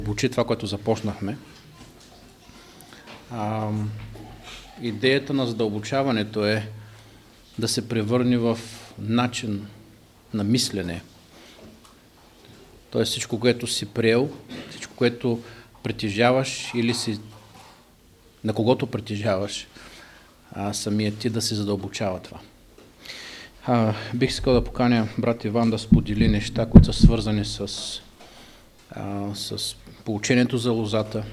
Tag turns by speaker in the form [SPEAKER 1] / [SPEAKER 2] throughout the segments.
[SPEAKER 1] Обучи това, което започнахме. Идеята на задълбочаването е да се превърне в начин на мислене. Тоест всичко, което си приел, всичко, което притежаваш или на когото притежаваш, самият ти да се задълбочава това. Бих искал да поканя брат Иван да сподели неща, които са свързани с поучението за лозата.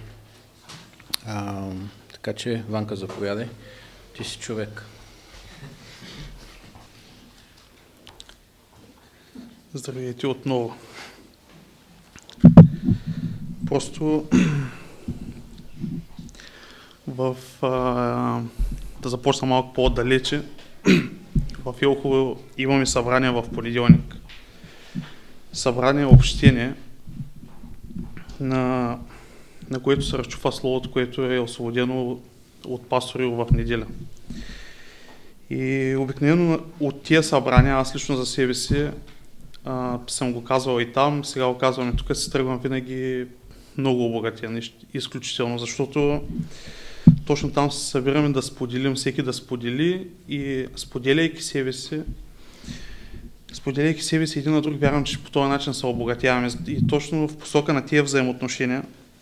[SPEAKER 1] Така че, Ванка, заповядай. Ти си човек.
[SPEAKER 2] Здравейте отново. Просто да започна малко по-далече. В Елхово имаме събрание в понеделник. Събрание, общение, на което се разчупва словото, което е освободено от пастори в неделя. И обикновено от тия събрания, аз лично за себе си съм го казвал и там, сега го казвам и тук, си тръгвам винаги много обогатен, изключително, защото точно там се събираме да споделим, всеки да сподели и споделяйки себе си един на друг, вярвам, че по този начин се обогатяваме. И точно в посока на тия взаимоотношения,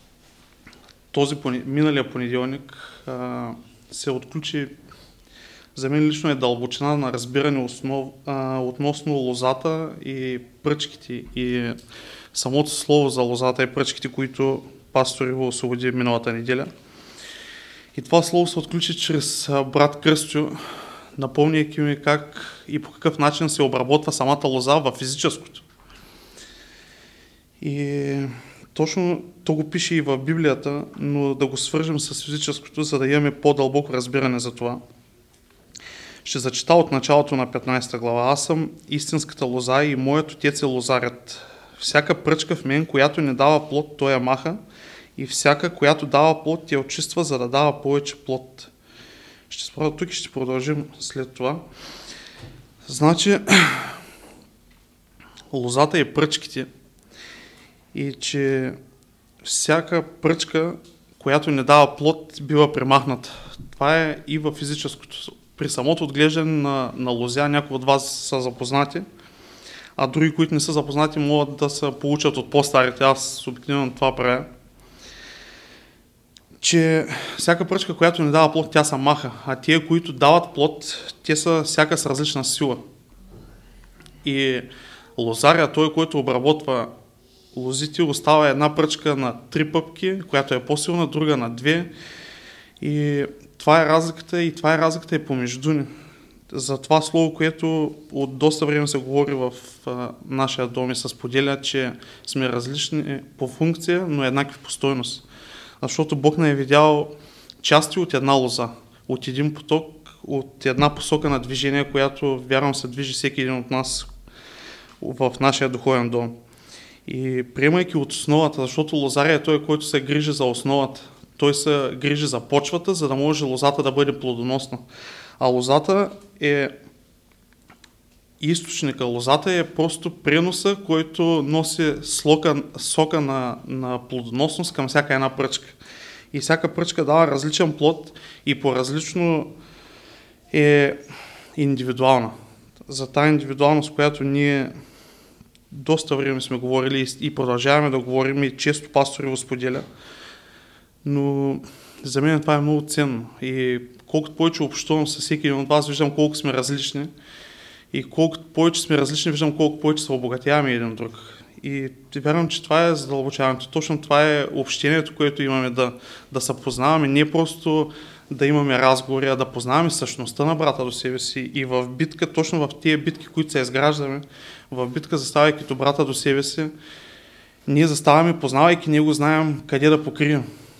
[SPEAKER 2] миналия понеделник се отключи, за мен лично е дълбочина на разбиране относно лозата и пръчките и самото слово за лозата и пръчките, които пастор Иво освободи миналата неделя. И това слово се отключи чрез брат Кръстю, напомняйки ми как и по какъв начин се обработва самата лоза в физическото. И точно то го пише и в Библията, но да го свържем с физическото, за да имаме по-дълбоко разбиране за това. Ще зачита от началото на 15 глава. Аз съм истинската лоза и моят отец е лозарят. Всяка пръчка в мен, която не дава плод, той я маха, и всяка, която дава плод, тя очиства, за да дава повече плод. Ще спра тук и ще продължим след това. Значи, лозата и пръчките, и че всяка пръчка, която не дава плод, бива премахната. Това е и във физическото. При самото отглеждане на лозя, някои от вас са запознати, а други, които не са запознати, могат да се получат от по-старите. Аз обикновено това правя. Че всяка пръчка, която не дава плод, тя се маха, а тия, които дават плод, те са всяка с различна сила. И лозаря, той, който обработва лозите, остава една пръчка на 3 пъпки, която е по-силна, друга на 2. И това е разликата и помежду ни. За това слово, което от доста време се говори в нашия дом и се споделя, че сме различни по функция, но еднакви по стойност. Защото Бог не е видял части от една лоза, от един поток, от една посока на движение, която вярвам се движи всеки един от нас в нашия духовен дом. И приемайки от основата, защото лозаря е той, който се грижи за основата. Той се грижи за почвата, за да може лозата да бъде плодоносна. А лозата е източника. Лозата е просто преноса, който носи сока на плодоносност към всяка една пръчка. И всяка пръчка дава различен плод и по-различно е индивидуална. За тази индивидуалност, която ние доста време сме говорили и продължаваме да говорим и често пастори го споделя, но за мен това е много ценно. И колкото повече общувам с всеки един от вас, виждам колко сме различни. И колкото повече сме различни, виждам колко повече се обогатяваме един друг. И вярвам, че това е задълбочаването. Точно това е общението, което имаме да се познаваме. Не просто да имаме разговори, а да познаваме същността на брата до себе си. И в битка, точно в тия битки, които се изграждаме, в битка, заставайки до брата до себе си, ние заставаме, познавайки него, знаем къде да покрием.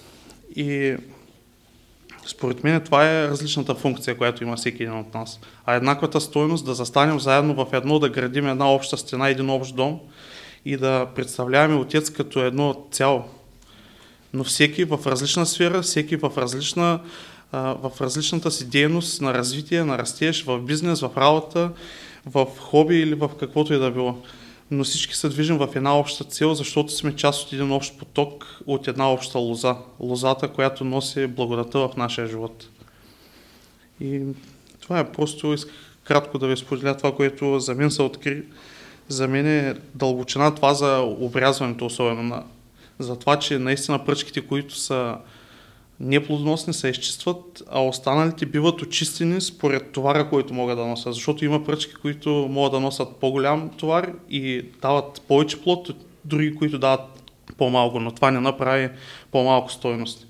[SPEAKER 2] И според мен това е различната функция, която има всеки един от нас. А еднаквата стойност да застанем заедно в едно, да градим една обща стена, един общ дом и да представляваме Отец като едно цяло. Но всеки в различна сфера, всеки в различната си дейност на развитие, на растеж, в бизнес, в работа, в хоби или в каквото и да било. но всички се движим в една обща цел, защото сме част от един общ поток, от една обща лоза. Лозата, която носи благодата в нашия живот. И това е, просто исках кратко да ви споделя това, което за мен се откри. За мен е дълбочина това за обрязването, особено за това, че наистина пръчките, които са неплодоносни, се изчистват, а останалите биват очистени според товара, който могат да носят. Защото има пръчки, които могат да носят по-голям товар и дават повече плод, други, които дават по-малко, но това не направи по-малко стойност.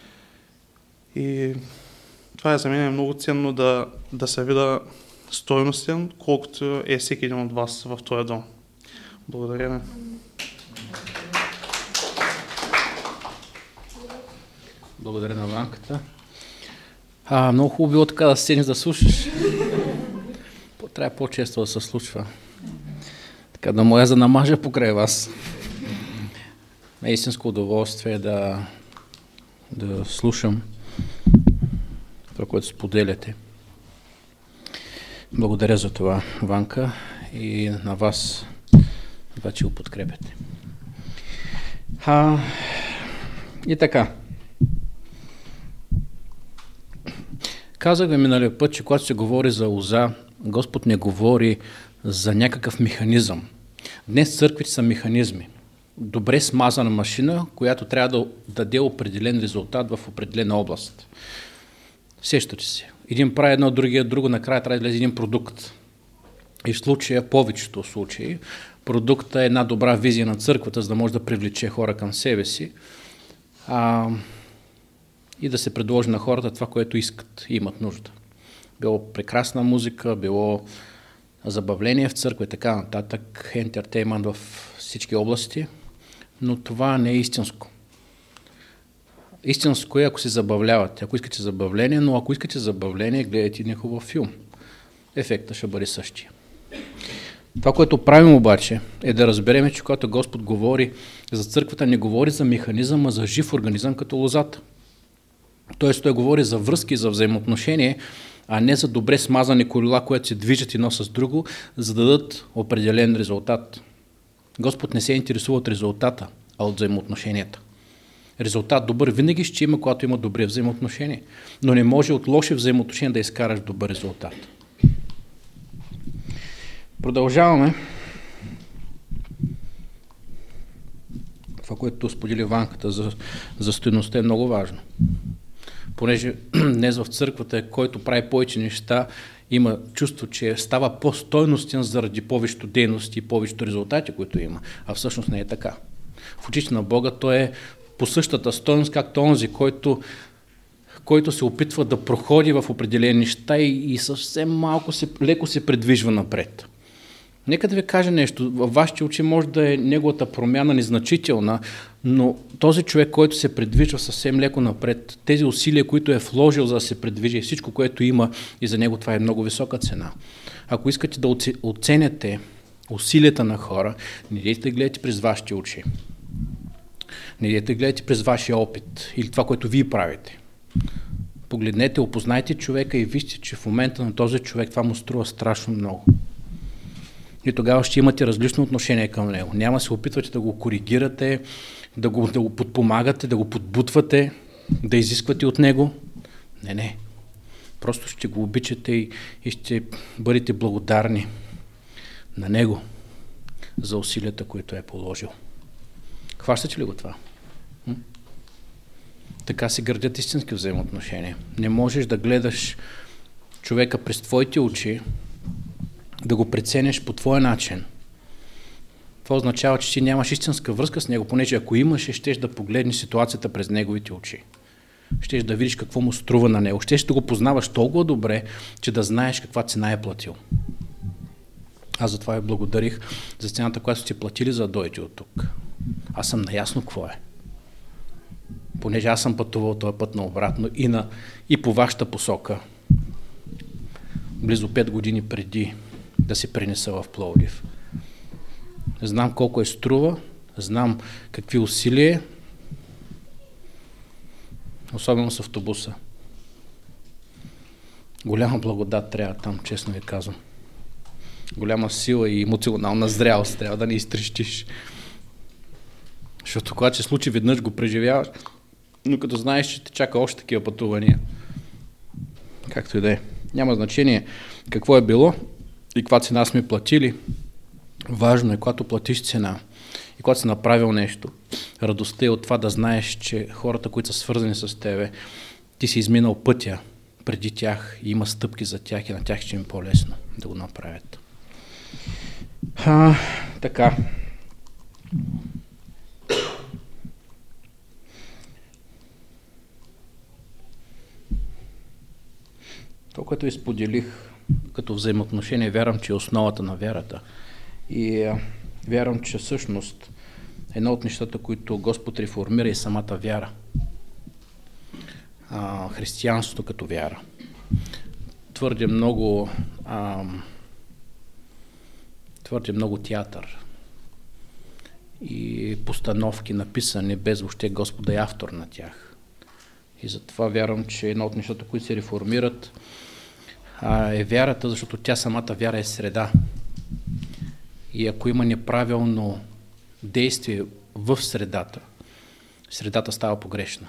[SPEAKER 2] И това за мен е много ценно да се видя стойностен, колкото е всеки един от вас в този дом. Благодаря ви.
[SPEAKER 1] Благодаря на Ванката. Много хубаво било така да седнеш да слушаш. Трябва по-често да се случва. Така да моя за намажа покрай вас. Е истинско удоволствие да слушам това, което споделяте. Благодаря за това, Ванка, и на вас, това, че го подкрепяте. И така. Казах ви миналия път, че когато се говори за лоза, Господ не говори за някакъв механизъм. Днес църквите са механизми. Добре смазана машина, която трябва да даде определен резултат в определена област. Сещате се. Един прави едно, другия друго, накрая трябва да излезе един продукт. И в случая, повечето случаи, продуктът е една добра визия на църквата, за да може да привлече хора към себе си и да се предложи на хората това, което искат и имат нужда. Било прекрасна музика, било забавление в църква и така нататък, ентертеймент в всички области, но това не е истинско. Истинско е, ако се забавлявате, ако искате забавление, но ако искате забавление, гледайте един хубав филм. Ефектът ще бъде същия. Това, което правим обаче, е да разберем, че когато Господ говори за църквата, не говори за механизъм, а за жив организъм като лозата. Тоест той говори за връзки, за взаимоотношение, а не за добре смазани колела, които се движат едно с друго, за да дадат определен резултат. Господ не се интересува от резултата, а от взаимоотношенията. Резултат добър винаги ще има, когато има добри взаимоотношения, но не може от лоши взаимоотношения да изкараш добър резултат. Продължаваме. Това, което сподели Ванката за стойността, е много важно. Понеже днес в църквата, който прави повече неща, има чувство, че става по-стойностен заради повечето дейности и повечето резултати, които има. А всъщност не е така. В очите на Бога той е по същата стойност, както онзи, който се опитва да проходи в определени неща и съвсем леко се придвижва напред. Нека да ви кажа нещо. Във вашите очи може да е неговата промяна незначителна, но този човек, който се придвижва съвсем леко напред, тези усилия, които е вложил за да се придвижи, всичко, което има, и за него това е много висока цена. Ако искате да оценяте усилията на хора, не дейте да гледате през вашите очи. Не дейте да гледате през вашия опит или това, което вие правите. Погледнете, опознайте човека и вижте, че в момента на този човек това му струва страшно много. И тогава ще имате различно отношение към него. Няма се опитвате да го коригирате, да го подпомагате, да го подбутвате, да изисквате от него. Не. Просто ще го обичате и ще бъдете благодарни на него за усилията, които е положил. Хващате ли го това? Така се градят истински взаимоотношения. Не можеш да гледаш човека през твоите очи, да го преценеш по твой начин. Това означава, че ти нямаш истинска връзка с него, понеже ако имаш, щеш да погледнеш ситуацията през неговите очи. Щеш да видиш какво му струва на него. Щеш да го познаваш толкова добре, че да знаеш каква цена е платил. Аз затова ви благодарих за цената, която сте платили, за да дойдете от тук. Аз съм наясно какво е. Понеже аз съм пътувал този път наобратно и по вашата посока. Близо 5 години преди да се пренеса в Пловдив. Знам колко струва, знам какви усилия, особено с автобуса. Голяма благодат трябва там, честно ви казвам. голяма сила и емоционална зрялост, трябва да не изтрещиш. Защото когато се случи веднъж го преживяваш, но като знаеш, че те чака още такива пътувания. Както и да е. Няма значение какво е било и каква цена сме платили. Важно е, когато платиш цена и когато си направил нещо, радостта е от това да знаеш, че хората, които са свързани с тебе, ти си изминал пътя преди тях и има стъпки за тях и на тях ще им е по-лесно да го направят. Така. Това, което ви споделих като взаимоотношение, вярвам, че е основата на вярата. И вярвам, че всъщност едно от нещата, които Господ реформира, е самата вяра. Християнството като вяра. Твърде много театър и постановки написани без въобще Господ да е автор на тях. И затова вярвам, че едно от нещата, които се реформират, е вярата, защото тя самата вяра е среда. И ако има неправилно действие в средата, средата става погрешна.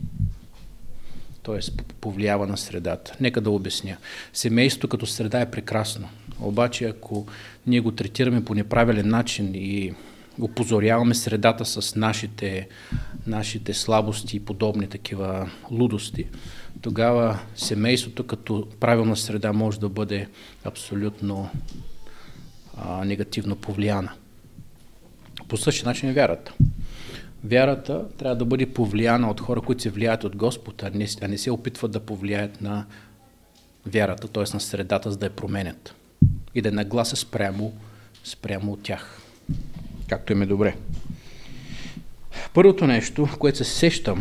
[SPEAKER 1] Тоест повлиява на средата. Нека да обясня. Семейството като среда е прекрасно. Обаче ако ние го третираме по неправилен начин и опозоряваме средата с нашите слабости и подобни такива лудости, тогава семейството като правилна среда може да бъде абсолютно негативно повлияна. По същия начин е вярата. Вярата трябва да бъде повлияна от хора, които се влияят от Господ, а не се опитват да повлияят на вярата, т.е. на средата, за да я променят и да нагласа спрямо от тях. Както им е добре. Първото нещо, което се сещам,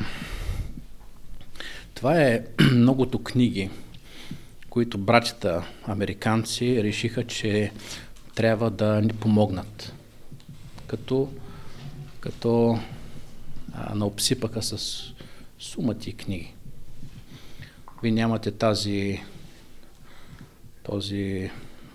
[SPEAKER 1] това е многото книги, които братята американци решиха, че трябва да ни помогнат. Като наобсипаха с сумати книги. Вие нямате този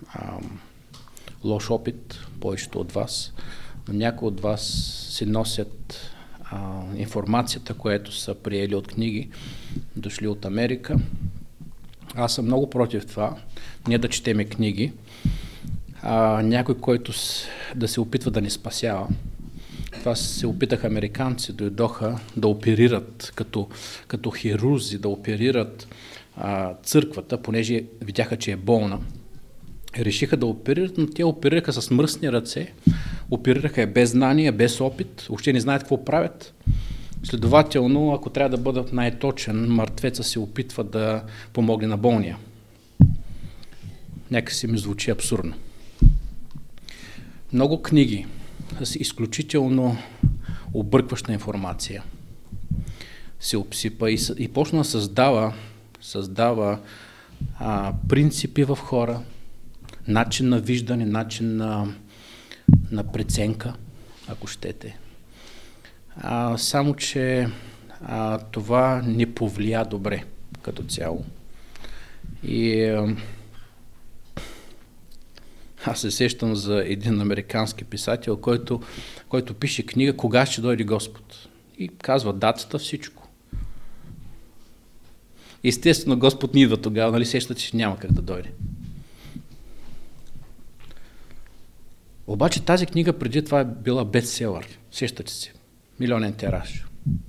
[SPEAKER 1] лош опит, повечето от вас, но някои от вас си носят информацията, която са приели от книги, дошли от Америка. Аз съм много против това, ние да четеме книги, някой, който да се опитва да ни спасява. Това се опитаха американци, дойдоха да оперират като хирурзи, да оперират църквата, понеже видяха, че е болна. Решиха да оперират, но те оперираха с мръсни ръце, оперираха без знание, без опит, въобще не знаят какво правят. Следователно, ако трябва да бъдат най-точен, мъртвеца се опитва да помогне на болния. Някак ми звучи абсурдно. Много книги с изключително объркваща информация се обсипа и почна да създава принципи в хора, начин на виждане, начин на преценка, ако щете. Само, че това не повлия добре като цяло. И аз се сещам за един американски писател, който пише книга "Кога ще дойде Господ?" и казва датата, всичко. Естествено, Господ не идва тогава, нали сещате, че няма как да дойде. Обаче тази книга преди това е била бестселър. Сещате се. Милионен тираж.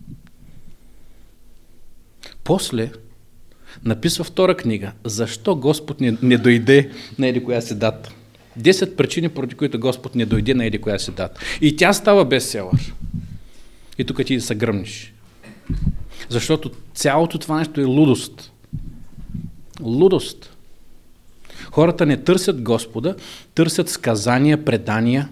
[SPEAKER 1] После написва втора книга. Защо Господ не дойде на еди коя си дата? 10 причини, поради които Господ не дойде на еди коя си дата. И тя става бестселър. И тук ти да се гръмнеш. Защото цялото това нещо е лудост. Лудост. Хората не търсят Господа, търсят сказания, предания.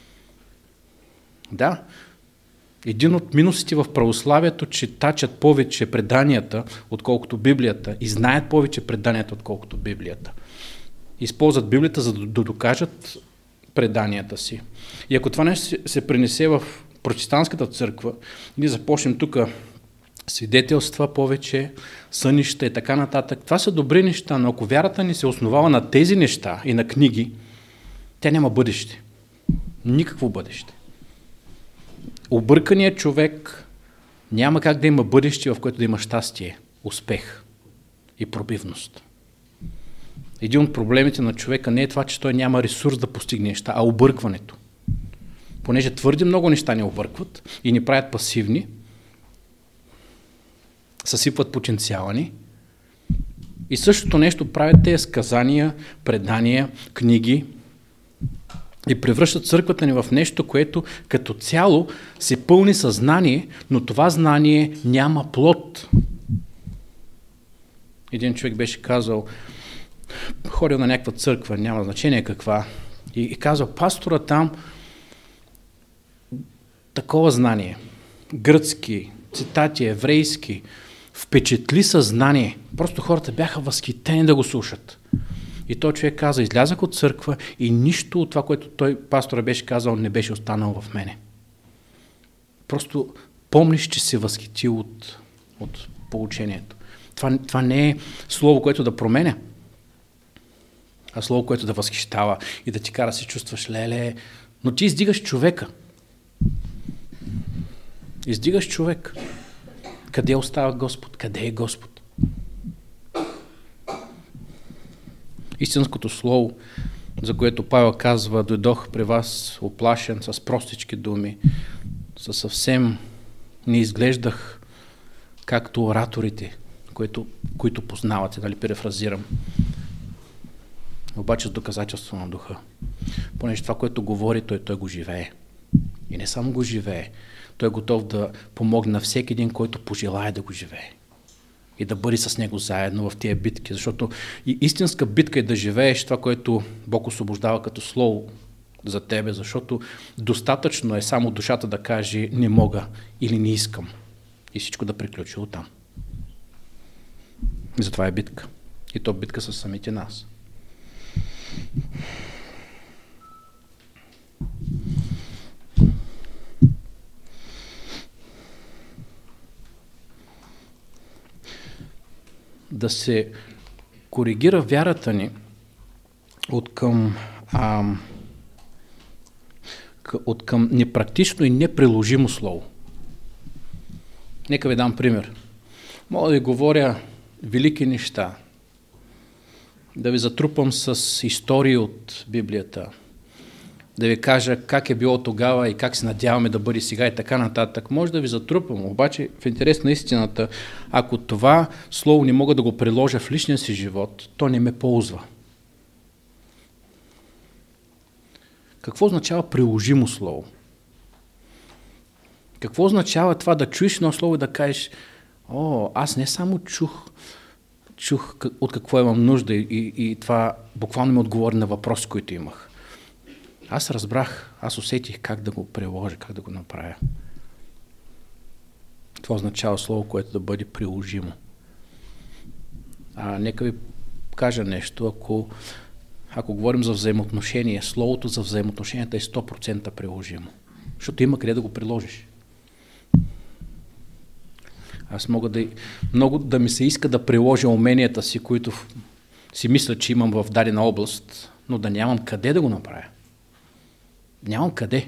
[SPEAKER 1] Да, един от минусите в православието, че тачат повече преданията, отколкото Библията, и знаят повече преданията, отколкото Библията. Използват Библията, за да докажат преданията си. И ако това нещо се пренесе в протестантската църква, ние започнем тук свидетелства повече, сънища и така нататък. Това са добри неща, но ако вярата ни се основава на тези неща и на книги, тя няма бъдеще. Никакво бъдеще. Обърканият човек няма как да има бъдеще, в което да има щастие, успех и пробивност. Един от проблемите на човека не е това, че той няма ресурс да постигне неща, а объркването. Понеже твърде много неща ни объркват и ни правят пасивни, съсипват потенциала ни. И същото нещо правят тези сказания, предания, книги и превръщат църквата ни в нещо, което като цяло се пълни със знание, но това знание няма плод. Един човек беше казал, ходил на някаква църква, няма значение каква, и казал, пастора там такова знание, гръцки, цитати, еврейски, впечатли съзнание. Просто хората бяха възхитени да го слушат. И той човек каза, излязах от църква и нищо от това, което той, пастора, беше казал, не беше останало в мене. Просто помниш, че се възхитил от поучението. Това не е слово, което да променя, а слово, което да възхищава и да ти кара се чувстваш леле. Но ти издигаш човека. Издигаш човек. Къде остава Господ? Къде е Господ? Истинското слово, за което Павел казва, дойдох при вас оплашен с простички думи, със съвсем не изглеждах както ораторите, които познавате, нали, перефразирам. Обаче с доказателство на духа. Понеже това, което говори, той го живее. И не само го живее, той е готов да помогне на всеки един, който пожелае да го живее. И да бъде с него заедно в тия битки. Защото и истинска битка е да живееш това, което Бог освобождава като слово за тебе, защото достатъчно е само душата да каже не мога или не искам. И всичко да приключи оттам. И затова е битка. И то битка с самите нас. Да се коригира вярата ни от към непрактично и неприложимо слово. Нека ви дам пример. Мога да ви говоря велики неща, да ви затрупам с истории от Библията, да ви кажа как е било тогава и как се надяваме да бъде сега и така нататък. Може да ви затрупам, обаче в интерес на истината, ако това слово не мога да го приложа в личния си живот, то не ме ползва. Какво означава приложимо слово? Какво означава това да чуеш едно слово и да кажеш, аз не само чух от какво имам нужда и това буквално ми отговори на въпроси, които имах. Аз разбрах, аз усетих как да го приложа, как да го направя. Това означава слово, което да бъде приложимо. Нека ви кажа нещо, ако говорим за взаимоотношение, словото за взаимоотношенията е 100% приложимо. Защото има къде да го приложиш. Аз мога много да ми се иска да приложа уменията си, които си мисля, че имам в дадена област, но да нямам къде да го направя. Нямам къде.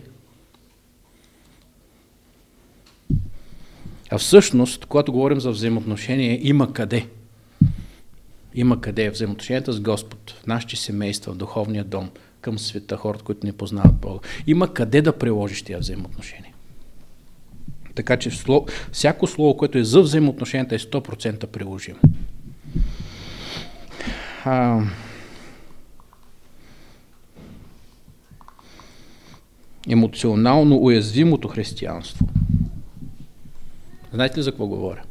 [SPEAKER 1] А всъщност, когато говорим за взаимоотношение, има къде. Има къде. Взаимоотношенията с Господ, в нашите семейства, в духовния дом, към света, хората, които не познават Бога. Има къде да приложиш тия взаимоотношения. Така че всяко слово, което е за взаимоотношенията, е 100% приложимо. Емоционално уязвимото християнство. Знаете ли за какво говоря?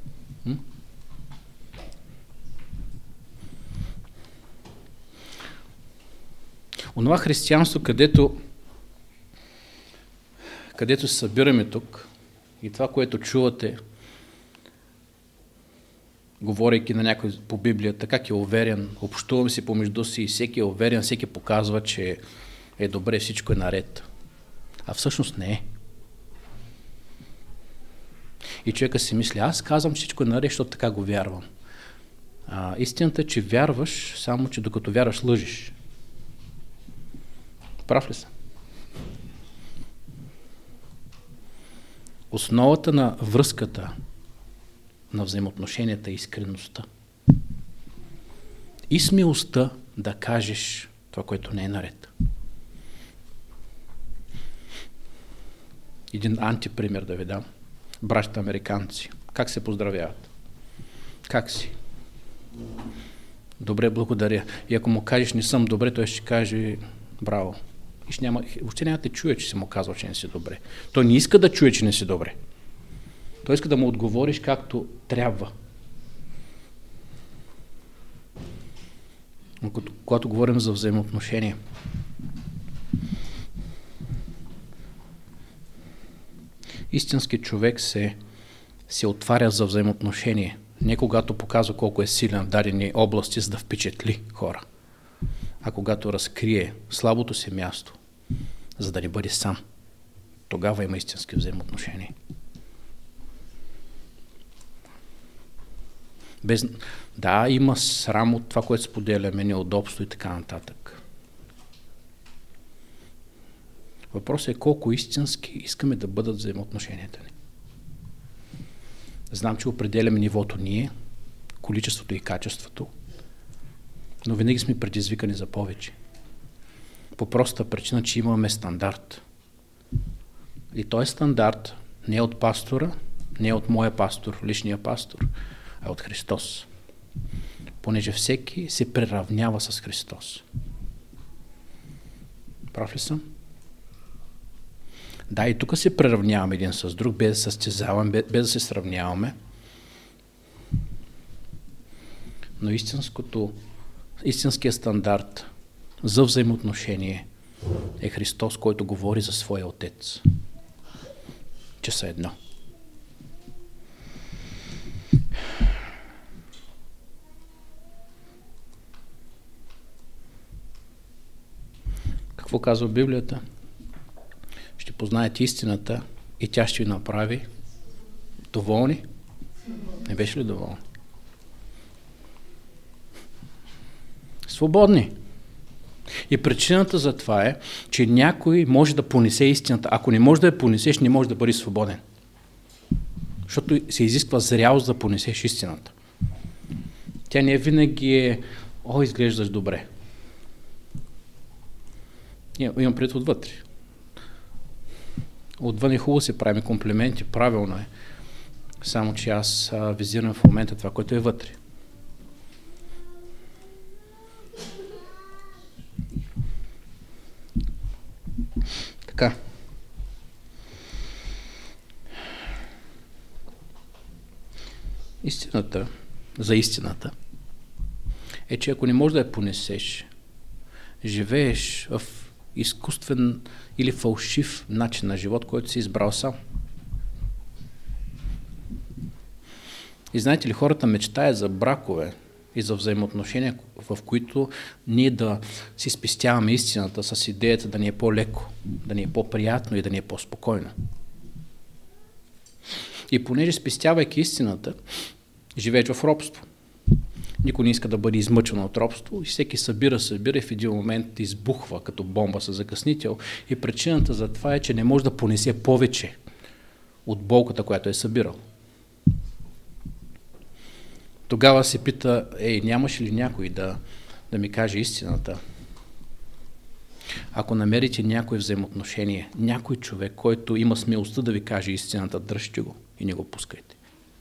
[SPEAKER 1] Онова християнство, където се събираме тук и това, което чувате, говорейки на някой по Библията, как е уверен, общуваме си помежду си и всеки е уверен, всеки показва, че е добре, всичко е наред. А всъщност не е. И човека си мисли, аз казвам всичко е наред, защото така го вярвам. Истината е, че вярваш, само че докато вярваш, лъжиш. Прав ли съм? Основата на връзката, на взаимоотношенията е искреността. И смелостта да кажеш това, което не е наред. Един антипример да ви дам. Братята американци. Как се поздравяват? Как си? Добре, благодаря. И ако му кажеш не съм добре, той ще каже браво. И въобще няма да те чуе, че си му казал, че не си добре. Той не иска да чуе, че не си добре. Той иска да му отговориш както трябва. Но когато говорим за взаимоотношения, истински човек се отваря за взаимоотношение. Не когато показва колко е силен в дадени области, за да впечатли хора. А когато разкрие слабото си място, за да не бъде сам, тогава има истински взаимоотношения. Да, има срам от това, което споделяме, неудобство и така нататък. Въпросът е колко истински искаме да бъдат взаимоотношенията ни. Знам, че определяме нивото ние, количеството и качеството, но винаги сме предизвикани за повече. По простата причина, че имаме стандарт. И този стандарт не е от пастора, не е от моя пастор, личния пастор, а от Христос. Понеже всеки се приравнява с Христос. Прав ли съм? Да, и тук се приравняваме един с друг, без да състезаваме, без да се сравняваме. Но истинският стандарт за взаимоотношение е Христос, който говори за своя Отец. Че са едно. Какво казва Библията? Ще познаете истината и тя ще ви направи доволни. Не беше ли доволни? Свободни. И причината за това е, че някой може да понесе истината. Ако не може да я понесеш, не може да бъдеш свободен. Защото се изисква зрялост да понесеш истината. Тя не винаги е изглеждаш добре. Имам пред отвътре. Отвън е хубаво си правим комплименти, правилно е. Само че аз визирам в момента това, което е вътре. Така. Истината, за истината, е, че ако не можеш да я понесеш, живееш в изкуствен или фалшив начин на живот, който си избрал сам. И знаете ли, хората мечтаят за бракове и за взаимоотношения, в които ние да си спестяваме истината с идеята да ни е по-леко, да ни е по-приятно и да ни е по-спокойно. И понеже спестявайки истината, живееш в робство. Никой не иска да бъде измъчен от робство и всеки събира и в един момент избухва като бомба със закъснител. И причината за това е, че не може да понесе повече от болката, която е събирал. Тогава се пита, нямаше ли някой да ми каже истината? Ако намерите някое взаимоотношение, някой човек, който има смелостта да ви каже истината, дръжте го и не го пускайте.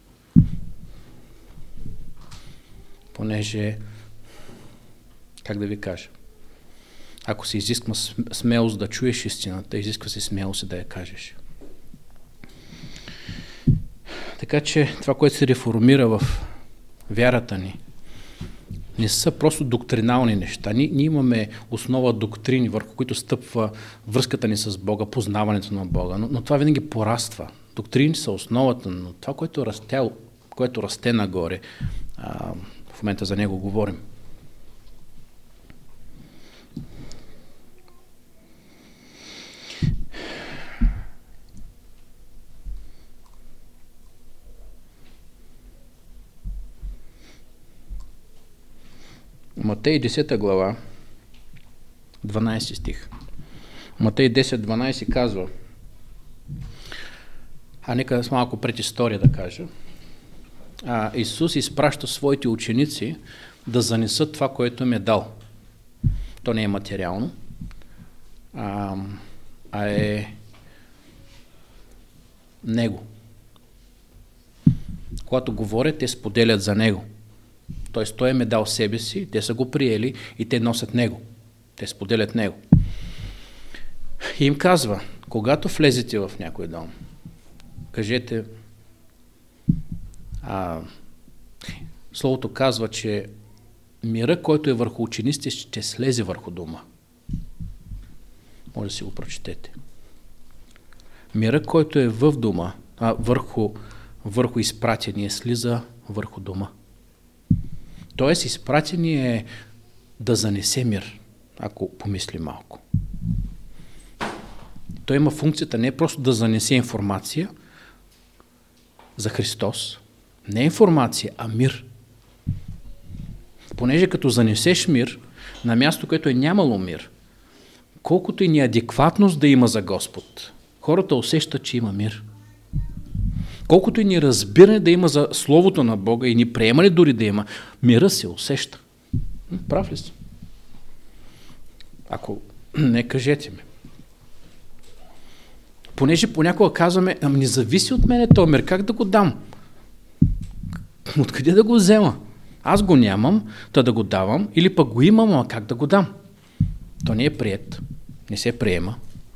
[SPEAKER 1] Понеже, как да ви кажа, ако се изисква смелост да чуеш истината, изисква се смелост да я кажеш. Така че това, което се реформира в вярата ни, не са просто доктринални неща. Ние имаме основа доктрини, върху които стъпва връзката ни с Бога, познаването на Бога, но това винаги пораства. Доктрини са основата, но това, което расте нагоре, в момента за него говорим. Матей 10 глава, 12 стих. Матей 10:12 казва, нека с малко предистория да кажа. Исус изпраща своите ученици да занесат това, което им е дал. То не е материално, а е Него. Когато говорят, те споделят за Него. Тоест, Той им е дал себе си, те са го приели и те носят Него. Те споделят Него. И им казва, когато влезете в някой дом, кажете, Словото казва, че мира, който е върху учениците, ще слезе върху дома. Може да си го прочетете. Мира, който е в дома, върху изпратения, слиза върху дома. Тоест, изпратения е да занесе мир, ако помисли малко. Той има функцията не просто да занесе информация за Христос, не информация, а мир. Понеже като занесеш мир на място, което е нямало мир, колкото и неадекватност да има за Господ, хората усещат, че има мир. Колкото и неразбиране да има за Словото на Бога и ни приемане дори да има, мира се усеща. Прав ли си? Ако не, кажете ми. Понеже понякога казваме, не зависи от мене този мир, как да го дам? Откъде да го взема? Аз го нямам, да го давам, или пък го имам, а как да го дам? То не е приет, не се приема.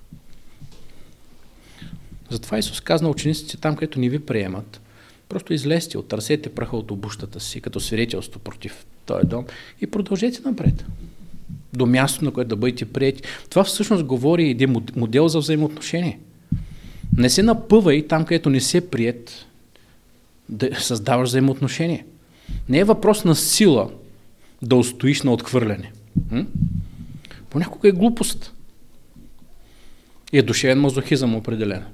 [SPEAKER 1] Затова Исус каза на учениците там, където не ви приемат, просто излезте, оттърсете праха от обущата си, като свидетелство против този дом и продължете напред. До място, на което да бъдете приети. Това всъщност говори един модел за взаимоотношение. Не се напъвай там, където не се приет, да създаваш взаимоотношение. Не е въпрос на сила да устоиш на отхвърляне. Понякога е глупост. И е душевен мазохизъм определено.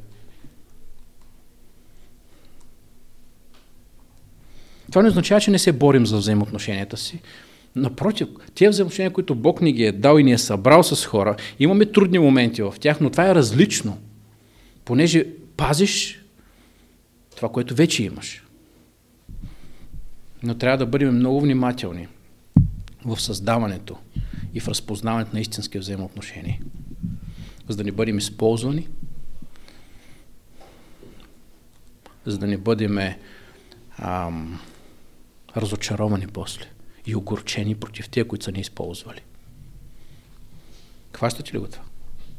[SPEAKER 1] Това не означава, че не се борим за взаимоотношенията си. Напротив, тези взаимоотношения, които Бог ни ги е дал и ни е събрал с хора, имаме трудни моменти в тях, но това е различно. Понеже пазиш това, което вече имаш. Но трябва да бъдем много внимателни в създаването и в разпознаването на истински взаимоотношения, за да не бъдем използвани, за да не бъдем разочаровани после и огорчени против тия, които са ни използвали. Хващате ли го това?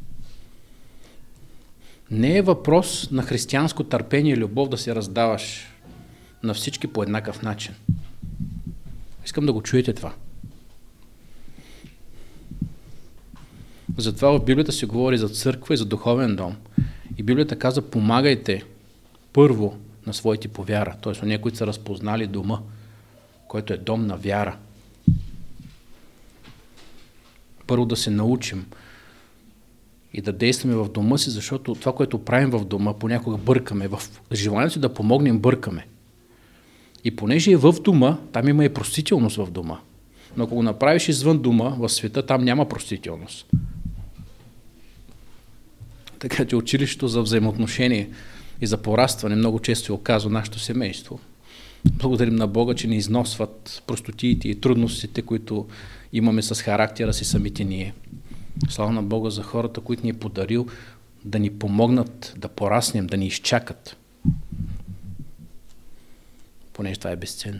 [SPEAKER 1] Не е въпрос на християнско търпение и любов да се раздаваш на всички по еднакъв начин. Искам да го чуете това. Затова в Библията се говори за църква и за духовен дом. И Библията каза, помагайте първо на своите по вяра, т.е. на някои, които са разпознали дома, който е дом на вяра. Първо да се научим и да действаме в дома си, защото това, което правим в дома, понякога бъркаме. В желанието си да помогнем, бъркаме. И понеже е в дома, там има и простителност в дома. Но ако го направиш извън дома, в света, там няма простителност. Така че училището за взаимоотношение и за порастване много често се оказва нашето семейство. Благодарим на Бога, че ни износват простотиите и трудностите, които имаме с характера си самите ние. Слава на Бога за хората, които ни е подарил да ни помогнат да пораснем, да ни изчакат. Понеже това е безценно.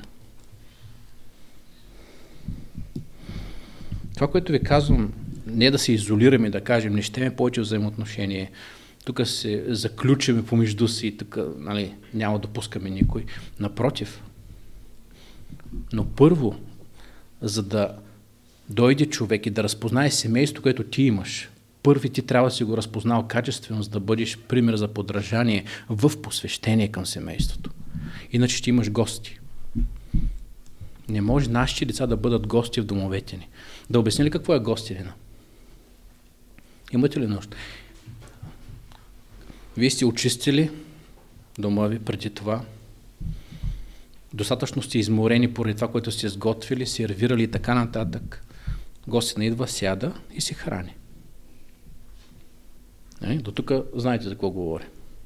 [SPEAKER 1] Това, което ви казвам, не е да се изолираме, да кажем, не щеме повече взаимоотношение, тук се заключиме помежду си и тук няма да пускаме никой. Напротив. Но първо, за да дойде човек и да разпознае семейство, което ти имаш, първи ти трябва да си го разпознал качествено, за да бъдеш пример за подражание в посвещение към семейството. Иначе ще имаш гости. Не може нашите деца да бъдат гости в домовете ни. Да обясня ли какво е гостинина? Имате ли нужда? Вие сте очистили дома ви преди това. Достатъчно сте изморени поради това, което сте сготвили, сервирали и така нататък. Гостина идва, сяда и се храни. До тук знаете за какво говоря.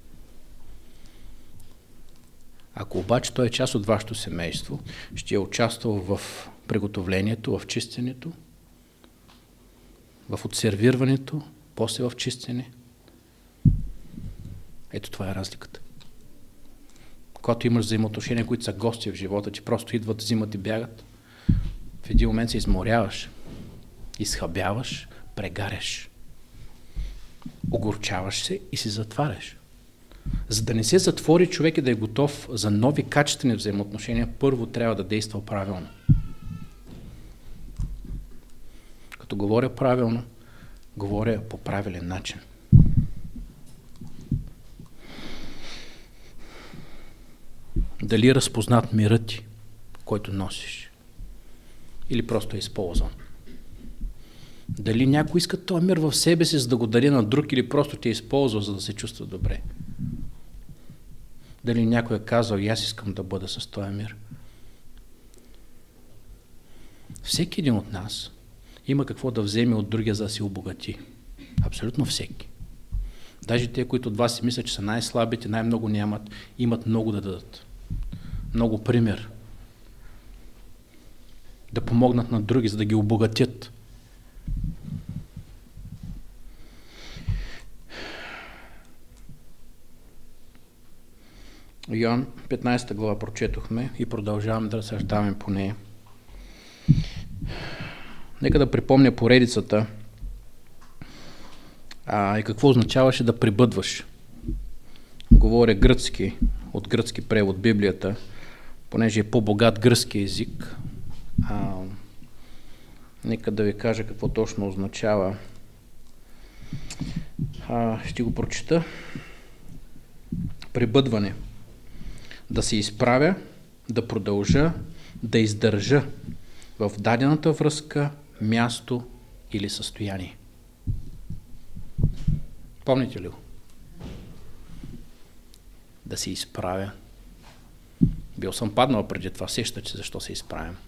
[SPEAKER 1] Ако обаче той е част от вашето семейство, ще е участвал в приготовлението, в чистенето, в отсервирането, после в чистене. Ето това е разликата. Когато имаш взаимоотношения, които са гости в живота, че просто идват, взимат и бягат, в един момент се изморяваш, изхабяваш, прегаряш, огорчаваш се и се затваряш. За да не се затвори човек и да е готов за нови качествени взаимоотношения, първо трябва да действа правилно. Като говоря правилно, говоря по правилен начин. Дали е разпознат мирът ти, който носиш, или просто е използван. Дали някой иска този мир в себе си, за да го даде на друг, или просто те е използвал, за да се чувства добре. Дали някой е казал, и аз искам да бъда с този мир. Всеки един от нас има какво да вземе от другия, за да се обогати. Абсолютно всеки. Даже те, които от вас си мислят, че са най-слабите, най-много нямат, имат много да дадат. Много пример. Да помогнат на други, за да ги обогатят. Йоан 15 глава прочетохме и продължаваме да разсъждаваме по нея. Нека да припомня поредицата и какво означаваше да прибъдваш. Говоря гръцки, от гръцки превод Библията, понеже е по-богат гръцки език. Нека да ви кажа какво точно означава. Ще го прочета. Прибъдване. Да се изправя, да продължа, да издържа в дадената връзка, място или състояние. Помните ли го? Да се изправя. Бил съм паднал преди това, сещате се защо се изправям.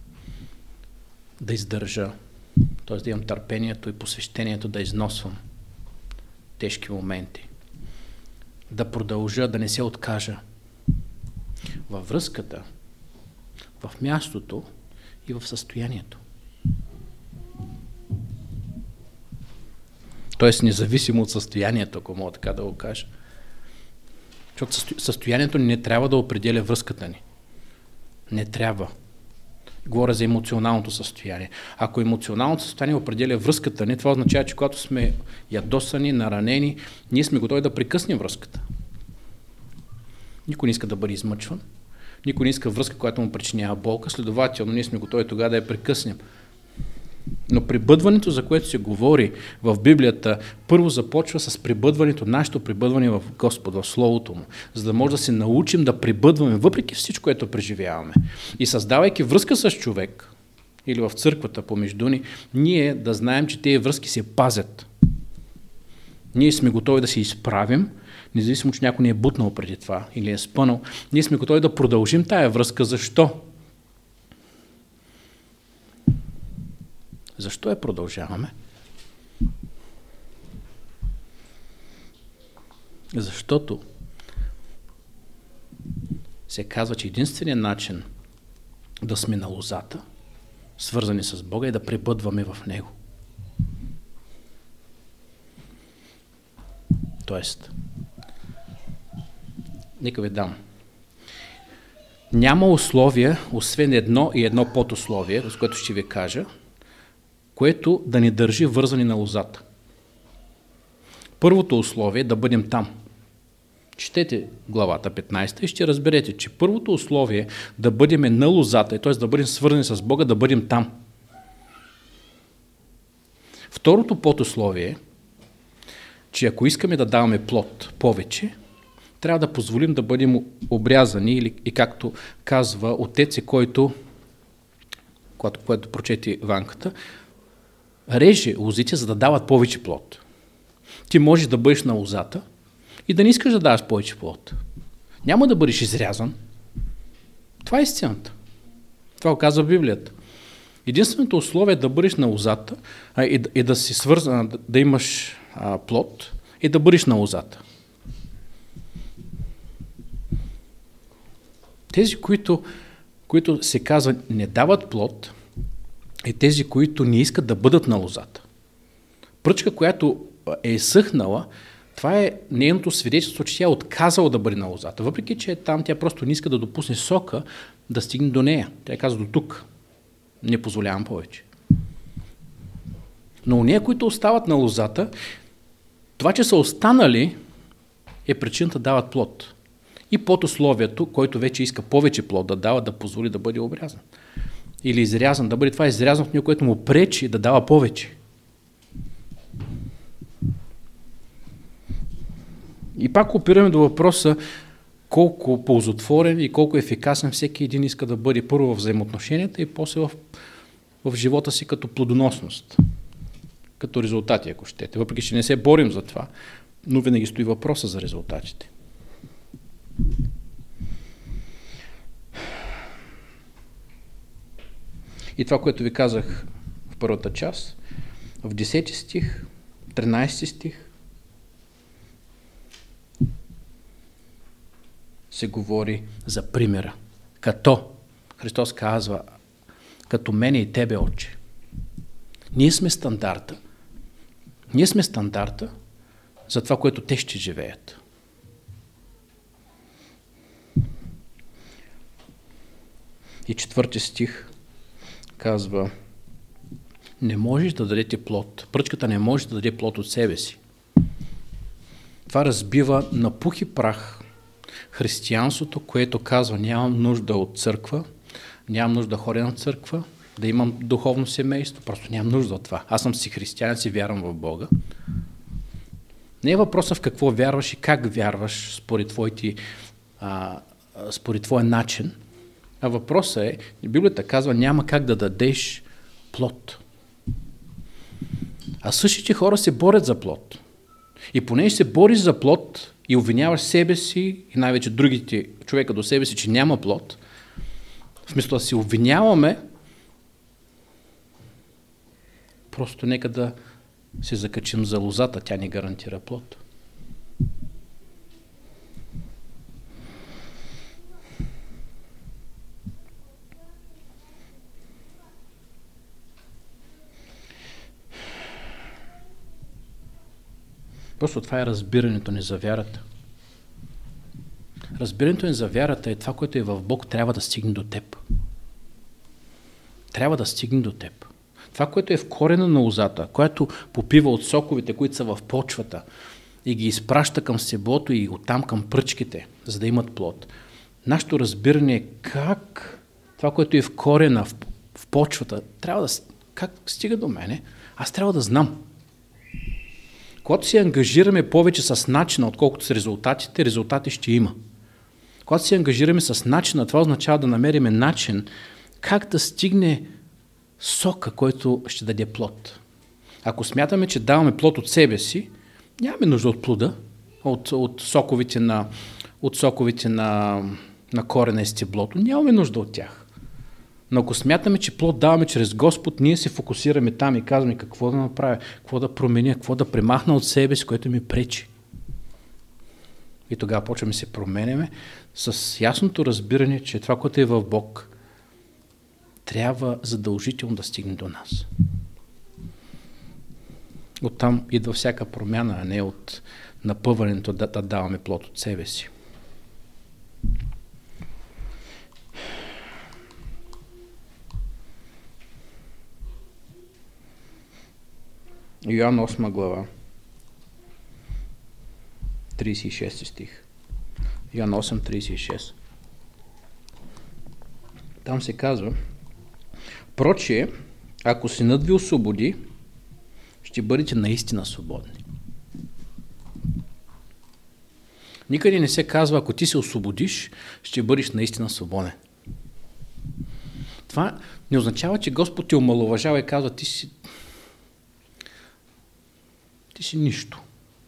[SPEAKER 1] Да издържа, т.е. да имам търпението и посвещението да износвам тежки моменти. Да продължа, да не се откажа. Във връзката, в мястото и в състоянието. Тоест независимо от състоянието, ако мога така да го кажа. Защото състоянието ни не трябва да определя връзката ни. Не трябва. Говоря за емоционалното състояние. Ако емоционалното състояние определя връзката ни, това означава, че когато сме ядосани, наранени, ние сме готови да прекъснем връзката. Никой не иска да бъде измъчван. Никой не иска връзка, която му причинява болка, следователно ние сме готови тогава да я прекъснем. Но прибъдването, за което се говори в Библията, първо започва с прибъдването, нашето прибъдване в Господ, в Словото Му, за да може да се научим да прибъдваме въпреки всичко, което преживяваме. И създавайки връзка с човек, или в църквата помежду ни, ние да знаем, че тези връзки се пазят. Ние сме готови да се изправим, независимо, че някой ни е бутнал преди това или е спънал, ние сме готови да продължим тая връзка. Защо? Защо я продължаваме? Защото се казва, че единственият начин да сме на лозата, свързани с Бога, е да пребъдваме в Него. Тоест, нека ви дам. Няма условие, освен едно и едно подусловие, с което ще ви кажа, което да ни държи вързани на лозата. Първото условие е да бъдем там. Четете главата 15 и ще разберете, че първото условие е да бъдем на лозата, т.е. да бъдем свързани с Бога, да бъдем там. Второто подусловие е, че ако искаме да даваме плод повече, трябва да позволим да бъдем обрязани или, и както казва отец, който прочети Ванката, реже лозите, за да дават повече плод. Ти можеш да бъдеш на лозата и да не искаш да даваш повече плод. Няма да бъдеш изрязан. Това е истината. Това го казва Библията. Единственото условие да бъдеш на лозата и да си свързан, да имаш плод, и да бъдеш на лозата. Тези, които се казва не дават плод, и тези, които не искат да бъдат на лозата. Пръчка, която е съхнала, това е нейното свидетелство, че тя е отказала да бъде на лозата. Въпреки, че е там, тя просто не иска да допусне сока да стигне до нея. Тя казва до тук. Не позволявам повече. Но уния, които остават на лозата, това, че са останали, е причината да дават плод. И под условието, който вече иска повече плод да дава, да позволи да бъде обрязан. Или изрязан, да бъде това изрязан в него, което му пречи да дава повече. И пак опираме до въпроса колко ползотворен и колко ефикасен всеки един иска да бъде първо в взаимоотношенията и после в живота си като плодоносност, като резултати, ако щете. Въпреки че не се борим за това, но винаги стои въпроса за резултатите. И това, което ви казах в първата част, в 10 стих, 13 стих, се говори за примера. Като, Христос казва, като мене и тебе, Отче. Ние сме стандарта. Ние сме стандарта за това, което те ще живеят. И 4 стих казва, не можеш да дадете плод. Пръчката не може да даде плод от себе си. Това разбива на пух и прах християнството, което казва, нямам нужда от църква, нямам нужда да ходя на църква, да имам духовно семейство, просто нямам нужда от това. Аз съм си християнин, си вярвам в Бога. Не е въпросът в какво вярваш и как вярваш според твоя начин, а въпросът е, Библията казва, няма как да дадеш плод. А същите хора се борят за плод. И понеже се бориш за плод и обвиняваш себе си и най-вече другите човека до себе си, че няма плод, вместо да се обвиняваме, просто нека да се закачим за лозата, тя ни гарантира плод. Просто това е разбирането ни за вярата. Разбирането ни за вярата е това, което е в Бог, трябва да стигне до теб. Трябва да стигне до теб. Това, което е в корена на лозата, което попива от соковете, които са в почвата и ги изпраща към стеблото и оттам към пръчките, за да имат плод. Нашето разбиране е как това, което е в корена, в почвата, как стига до мене, аз трябва да знам. Когато се ангажираме повече с начина, отколкото с резултатите, резултати ще има. Когато се ангажираме с начина, това означава да намерим начин как да стигне сока, който ще даде плод. Ако смятаме, че даваме плод от себе си, нямаме нужда от плода, от соковите на корена и стеблото, нямаме нужда от тях. Но ако смятаме, че плод даваме чрез Господ, ние се фокусираме там и казваме какво да направя, какво да променя, какво да премахна от себе си, което ми пречи. И тогава почваме се променяме с ясното разбиране, че това, което е в Бог, трябва задължително да стигне до нас. Оттам идва всяка промяна, а не от напъването да даваме плод от себе си. Йоан 8 глава, 36 стих. Йоан 8, 36. Там се казва, прочее, ако Синът ви освободи, ще бъдете наистина свободни. Никъде не се казва, ако ти се освободиш, ще бъдеш наистина свободен. Това не означава, че Господ те омаловажава и казва, ти си нищо.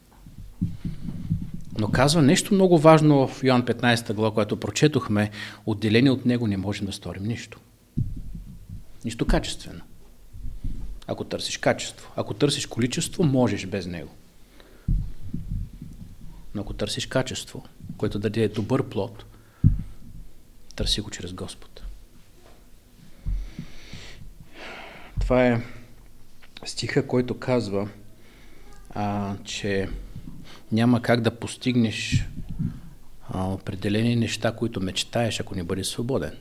[SPEAKER 1] Но казва нещо много важно в Йоан 15 глава, което прочетохме, отделени от него не можем да сторим нищо. Нищо качествено. Ако търсиш качество. Ако търсиш количество, можеш без него. Но ако търсиш качество, което да даде добър плод, търси го чрез Господ. Това е стиха, който казва, че няма как да постигнеш определени неща, които мечтаеш, ако не бъдеш свободен.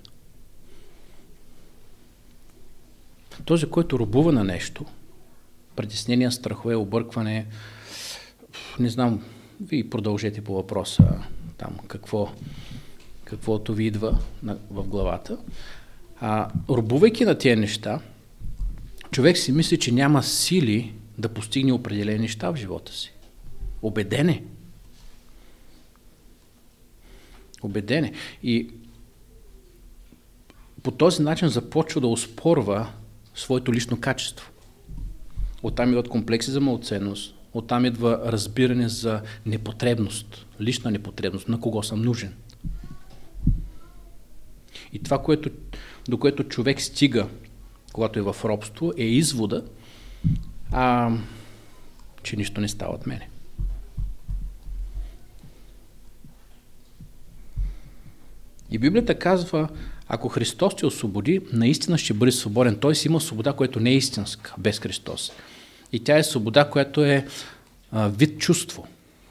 [SPEAKER 1] Този, който робува на нещо, притеснения, страхове, объркване, не знам, вие продължете по въпроса, там каквото ви идва в главата. Робувайки на тези неща, човек си мисли, че няма сили да постигне определени неща в живота си. Убеден е. Убеден е. И по този начин започва да оспорва своето лично качество. Оттам идват комплекси за малоценност, оттам идва разбиране за непотребност, лична непотребност, на кого съм нужен. И това, до което човек стига, когато е в робство, е извода, че нищо не става от мене. И Библията казва, ако Христос те освободи, наистина ще бъде свободен. Т.е. има свобода, която не е истинска, без Христос. И тя е свобода, която е вид чувство.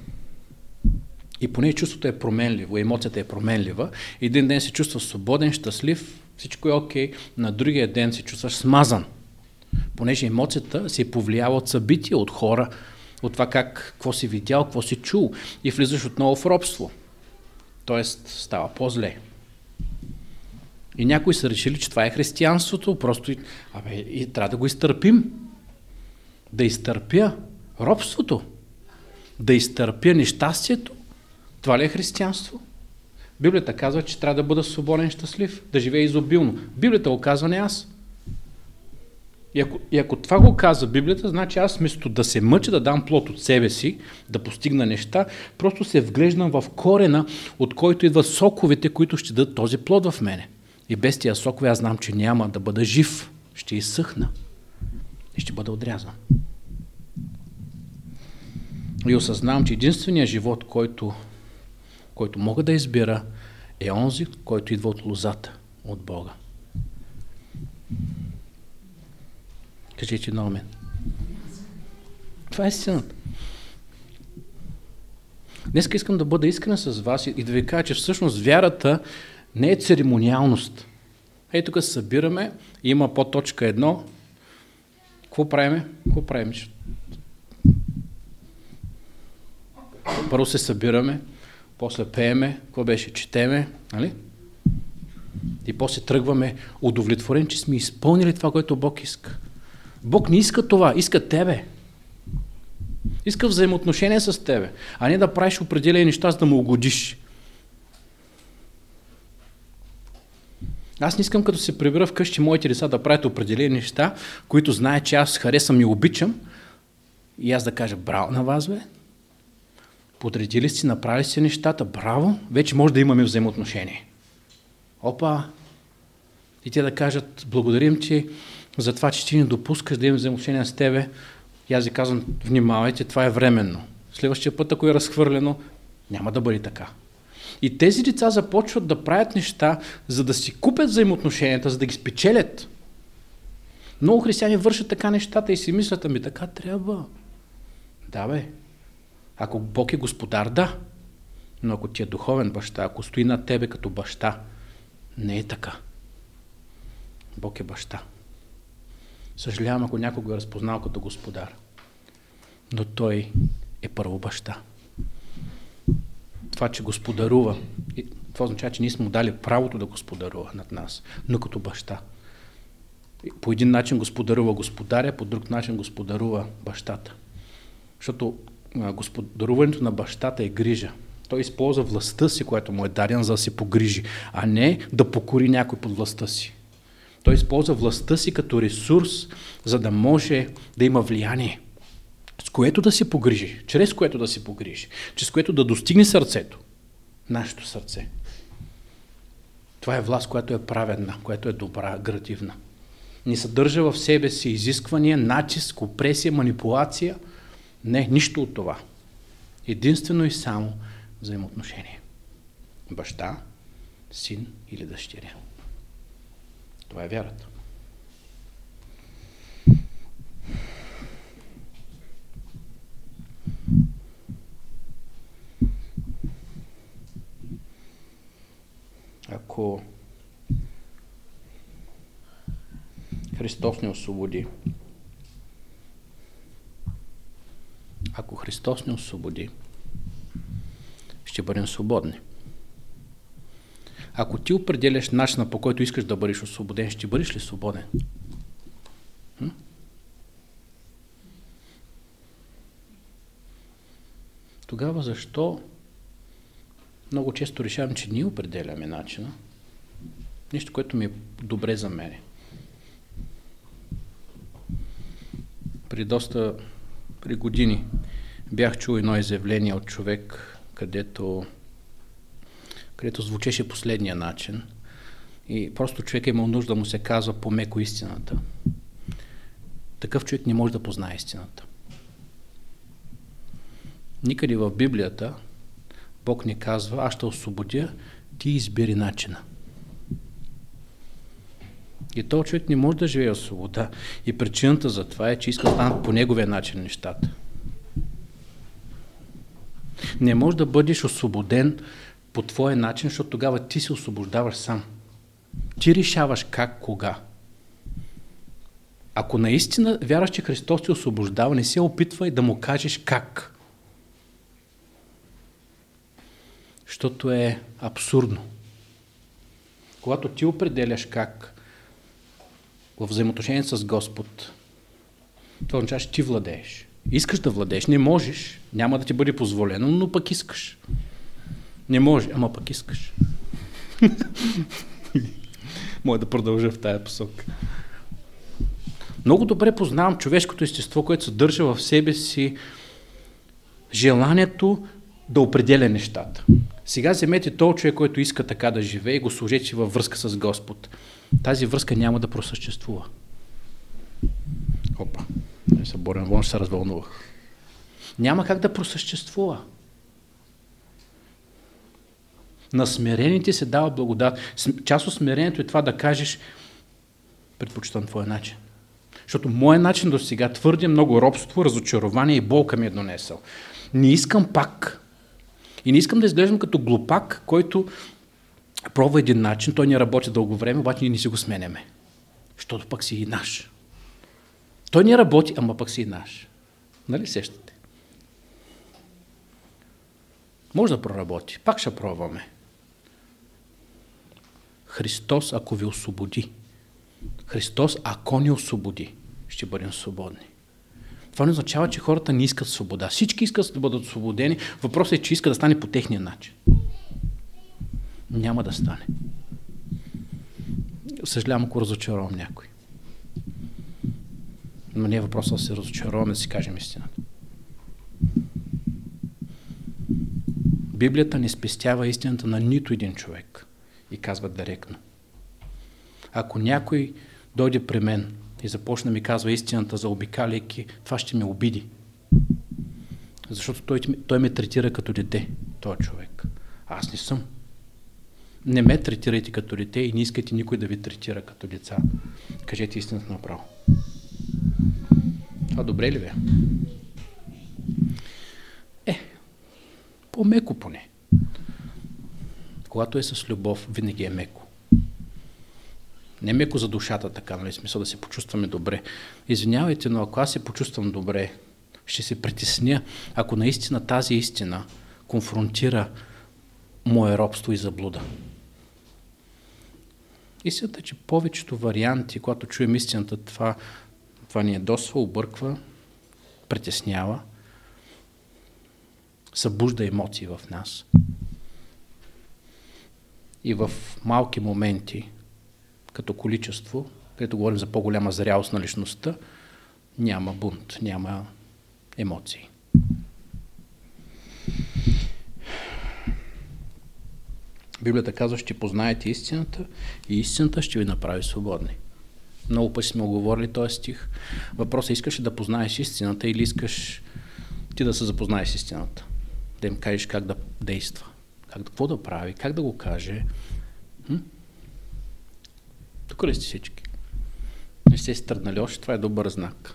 [SPEAKER 1] И поне чувството е променливо, емоцията е променлива. Един ден се чувстваш свободен, щастлив, всичко е окей, на другия ден се чувстваш смазан. Понеже емоцията се повлиява от събития, от хора, от това какво си видял, какво си чул и влизаш отново в робство. Тоест става по-зле. И някои са решили, че това е християнството, просто и трябва да го изтърпим. Да изтърпя робството, да изтърпя нещастието, това ли е християнство? Библията казва, че трябва да бъда свободен и щастлив, да живея изобилно. Библията го казва, не аз. И ако това го казва Библията, значи аз вместо да се мъча да дам плод от себе си, да постигна неща, просто се вглеждам в корена, от който идват соковете, които ще дадат този плод в мене. И без тия сокове аз знам, че няма да бъда жив, ще изсъхна и ще бъда отрязан. И осъзнавам, че единственият живот, който мога да избера, е онзи, който идва от лозата, от Бога. Кажете на амен. Това е истината. Днес искам да бъда искрен с вас и да ви кажа, че всъщност вярата не е церемониалност. Ей, тук се събираме, има подточка 1. Какво правим? Първо се събираме, после пееме, какво беше? Четеме, нали? И после тръгваме удовлетворен, че сме изпълнили това, което Бог иска. Бог не иска това, иска тебе. Иска взаимоотношение с тебе, а не да правиш определени неща, за да му угодиш. Аз не искам, като се прибера вкъщи моите деца да правят определени неща, които знаят, че аз харесвам и обичам, и аз да кажа, браво на вас, бе. Подредили си, направили си нещата, браво, вече може да имаме взаимоотношение. Опа! И те да кажат, благодарим ти за това, че ти не допускаш да имам взаимоотношение с тебе. И аз ви казвам, внимавайте, това е временно. Следващия път, ако е разхвърлено, няма да бъде така. И тези деца започват да правят неща, за да си купят взаимоотношенията, за да ги спечелят. Много християни вършат така нещата и си мислят, ами така трябва. Да, бе. Ако Бог е господар, да. Но ако ти е духовен баща, ако стои над тебе като баща, не е така. Бог е баща. Съжалявам, ако някой го е разпознал като господар. Но той е първо баща. Това, че господарува, това означава, че ние сме му дали правото да господарува над нас, но като баща. По един начин господарува господаря, по друг начин господарува бащата. Защото господаруването на бащата е грижа. Той използва властта си, която му е дадена, за да се погрижи, а не да покори някой под властта си. Той използва властта си като ресурс, за да може да има влияние, с което да се погрижи, чрез което да се погрижи, чрез което да достигне сърцето, нашето сърце. Това е власт, която е праведна, която е добра, градивна. Не съдържа в себе си изисквания, натиск, опресия, манипулация. Не, нищо от това. Единствено и само взаимоотношение. Баща, син или дъщеря. Това е вярата. Ако Христос ни освободи, ще бъдем свободни. Ако ти определяш начина, по който искаш да бъдеш освободен, ще бъдеш ли свободен? Тогава защо много често решавам, че ние определяме начина? Нещо, което ми е добре за мене. При години бях чул едно изявление от човек, където звучеше последния начин и просто човек е имал нужда да му се казва по-меко истината. Такъв човек не може да познае истината. Никъде в Библията Бог ни казва: аз ще освободя, ти избери начина. И този човек не може да живее в свобода. И причината за това е, че иска да станат по неговия начин нещата. Не можеш да бъдеш освободен по твоя начин, защото тогава ти се освобождаваш сам. Ти решаваш как, кога. Ако наистина вярваш, че Христос те освобождава, не се опитвай да му кажеш как. Защото е абсурдно. Когато ти определяш как в взаимоотношение с Господ, това означава, че ти владееш. Искаш да владееш, не можеш, няма да ти бъде позволено, но пък искаш. Не може, ама пък искаш. Мога да продължа в тая посока. Много добре познавам човешкото естество, което съдържа в себе си желанието да определя нещата. Сега вземете този човек, който иска така да живее, и го сложете във връзка с Господ. Тази връзка няма да просъществува. Опа, не се борен, вън ще се развълнувах. Няма как да просъществува. На смирените се дава благодат. Част от смирението е това да кажеш: предпочитам твоя начин. Защото моят начин до сега твърде много робство, разочарование и болка ми е донесъл. Не искам пак. И не искам да изглеждам като глупак, който пробва един начин, той не работи дълго време, обаче ние не си го сменяме. Защото пък си и наш. Той не работи, ама пък си и наш. Нали сещате? Може да проработи. Пак ще пробваме. Христос, ако ви освободи, Христос, ако ни освободи, ще бъдем свободни. Това не означава, че хората не искат свобода. Всички искат да бъдат освободени. Въпросът е, че иска да стане по техния начин. Няма да стане. Съжалявам, ако разочаровам някой. Но не е въпросът да се разочароваме, да си кажем истината. Библията не спестява истината на нито един човек и казва директно. Ако някой дойде при мен и започне да ми казва истината, заобикаляйки, това ще ме обиди. Защото той ме третира като дете, този човек. Аз не съм. Не ме третирайте като дете и не искайте никой да ви третира като деца. Кажете истината направо. Това добре ли ви? По-меко поне. Когато е с любов, винаги е меко. Не меко за душата, така, нали, смисъл да се почувстваме добре. Извинявайте, но ако аз се почувствам добре, ще се притесня, ако наистина тази истина конфронтира мое робство и заблуда. Истината е, че повечето варианти, когато чуем истината, това ни ядосва, обърква, притеснява, събужда емоции в нас. И в малки моменти, като количество, където говорим за по-голяма зрялост на личността, няма бунт, няма емоции. Библията казва: ще познаете истината и истината ще ви направи свободни. Много пъти сме оговорили този стих. Въпросът: искаш ли да познаеш истината или искаш ти да се запознаеш с истината? да им кажеш как да действа, какво да прави, как да го каже. Тук ли сте всички? Не сте си тръгнали още, това е добър знак.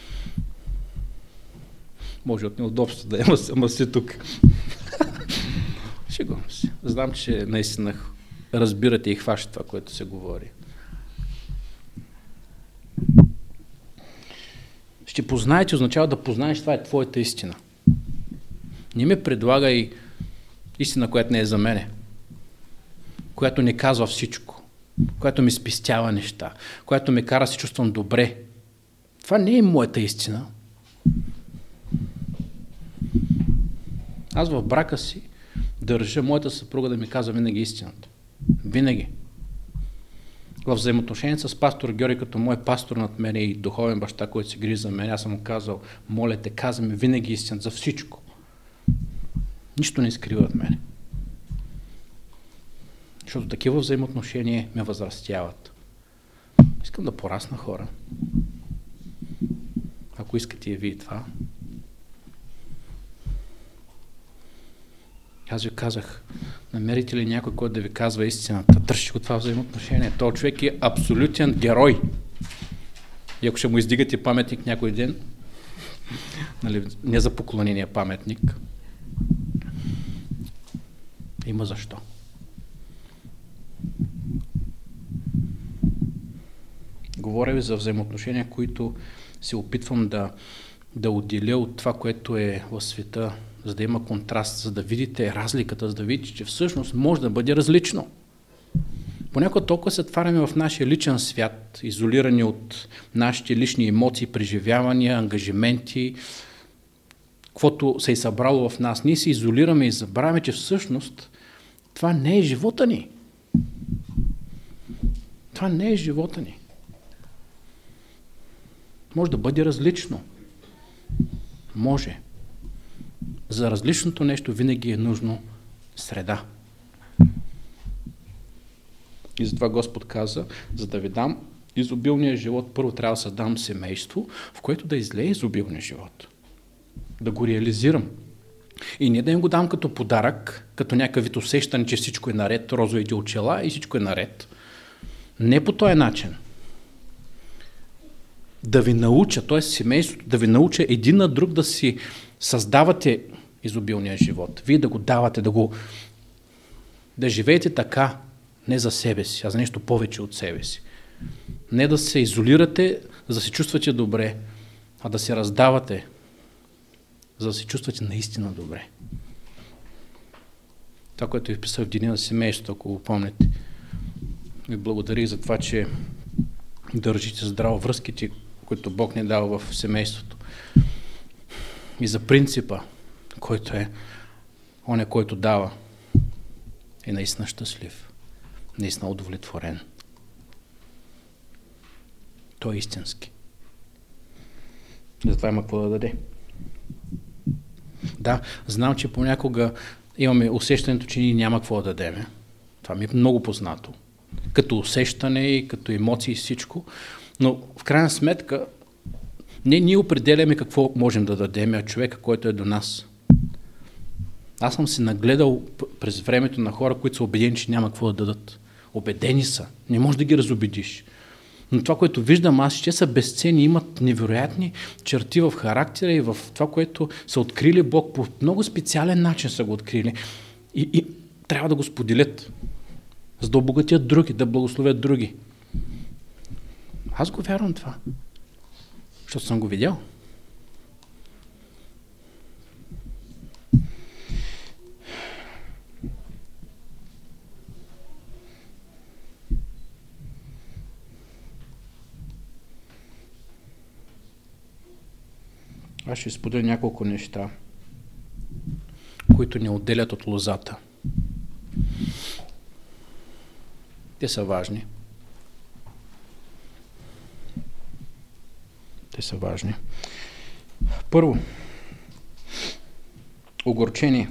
[SPEAKER 1] Може от неудобство да има, ама си тук. Шегувам се. Знам, че наистина разбирате и хващате това, което се говори. Ще познаете, означава да познаеш, това е твоята истина. Не ми предлагай истина, която не е за мене, която не казва всичко, която ми спестява неща, която ме кара да се чувствам добре. Това не е моята истина. Аз в брака си държа моята съпруга да ми казва винаги истината. Винаги. В взаимоотношението с пастор Георги, като мой пастор над мене и духовен баща, който се грижи за мен, аз съм му казал, моля те, казвай ми винаги истината за всичко. Нищо не скрива от мене. Защото такива взаимоотношения ме възрастяват. Искам да порасна, хора. Ако искате и вие това. Аз ви казах, намерите ли някой, който да ви казва истината, търсите го това взаимоотношение. Този човек е абсолютен герой. И ако ще му издигате паметник някой ден, нали, не за поклонения паметник, има защо. Говоря ви за взаимоотношения, които се опитвам да отделя от това, което е в света, за да има контраст, за да видите разликата, за да видите, че всъщност може да бъде различно. Понякога толкова се отваряме в нашия личен свят, изолирани от нашите лични емоции, преживявания, ангажименти, каквото се е събрало в нас. Ние се изолираме и забравяме, че всъщност това не е живота ни. Това не е живота ни. Може да бъде различно. Може. За различното нещо винаги е нужно среда. И затова Господ каза, за да ви дам изобилния живот, първо трябва да създам семейство, в което да излее изобилния живот. Да го реализирам. И не да им го дам като подарък, като някакъв вид усещане, че всичко е наред, розовите очила и всичко е наред. Не по този начин. Да ви науча, т.е. семейството, да ви науча един на друг да си създавате изобилния живот. Вие да го давате, да живеете така, не за себе си, а за нещо повече от себе си. Не да се изолирате, за да се чувствате добре, а да се раздавате, за да се чувствате наистина добре. Това, което ви писах в деня на семейството, ако го помните. Ви благодарих за това, че държите здраво връзките, които Бог ни е дал в семейството. И за принципа, който е оня, който дава, е наистина щастлив, наистина удовлетворен. Той е истински. Затова има какво да даде. Да, знам, че понякога имаме усещането, че ние няма какво да дадем. Това ми е много познато. Като усещане и като емоции и всичко. Но в крайна сметка не ние определяме какво можем да дадем, а човека, който е до нас. Аз съм се нагледал през времето на хора, които са убедени, че няма какво да дадат. Убедени са. Не можеш да ги разубедиш. Но това, което виждам аз, че са безценни, имат невероятни черти в характера и в това, което са открили Бог по много специален начин са го открили. И трябва да го споделят, за да обогатят други, да благословят други. Аз го вярвам това, защото съм го видял. Аз ще споделя няколко неща, които ни отделят от лозата. Те са важни. Първо, огорчение.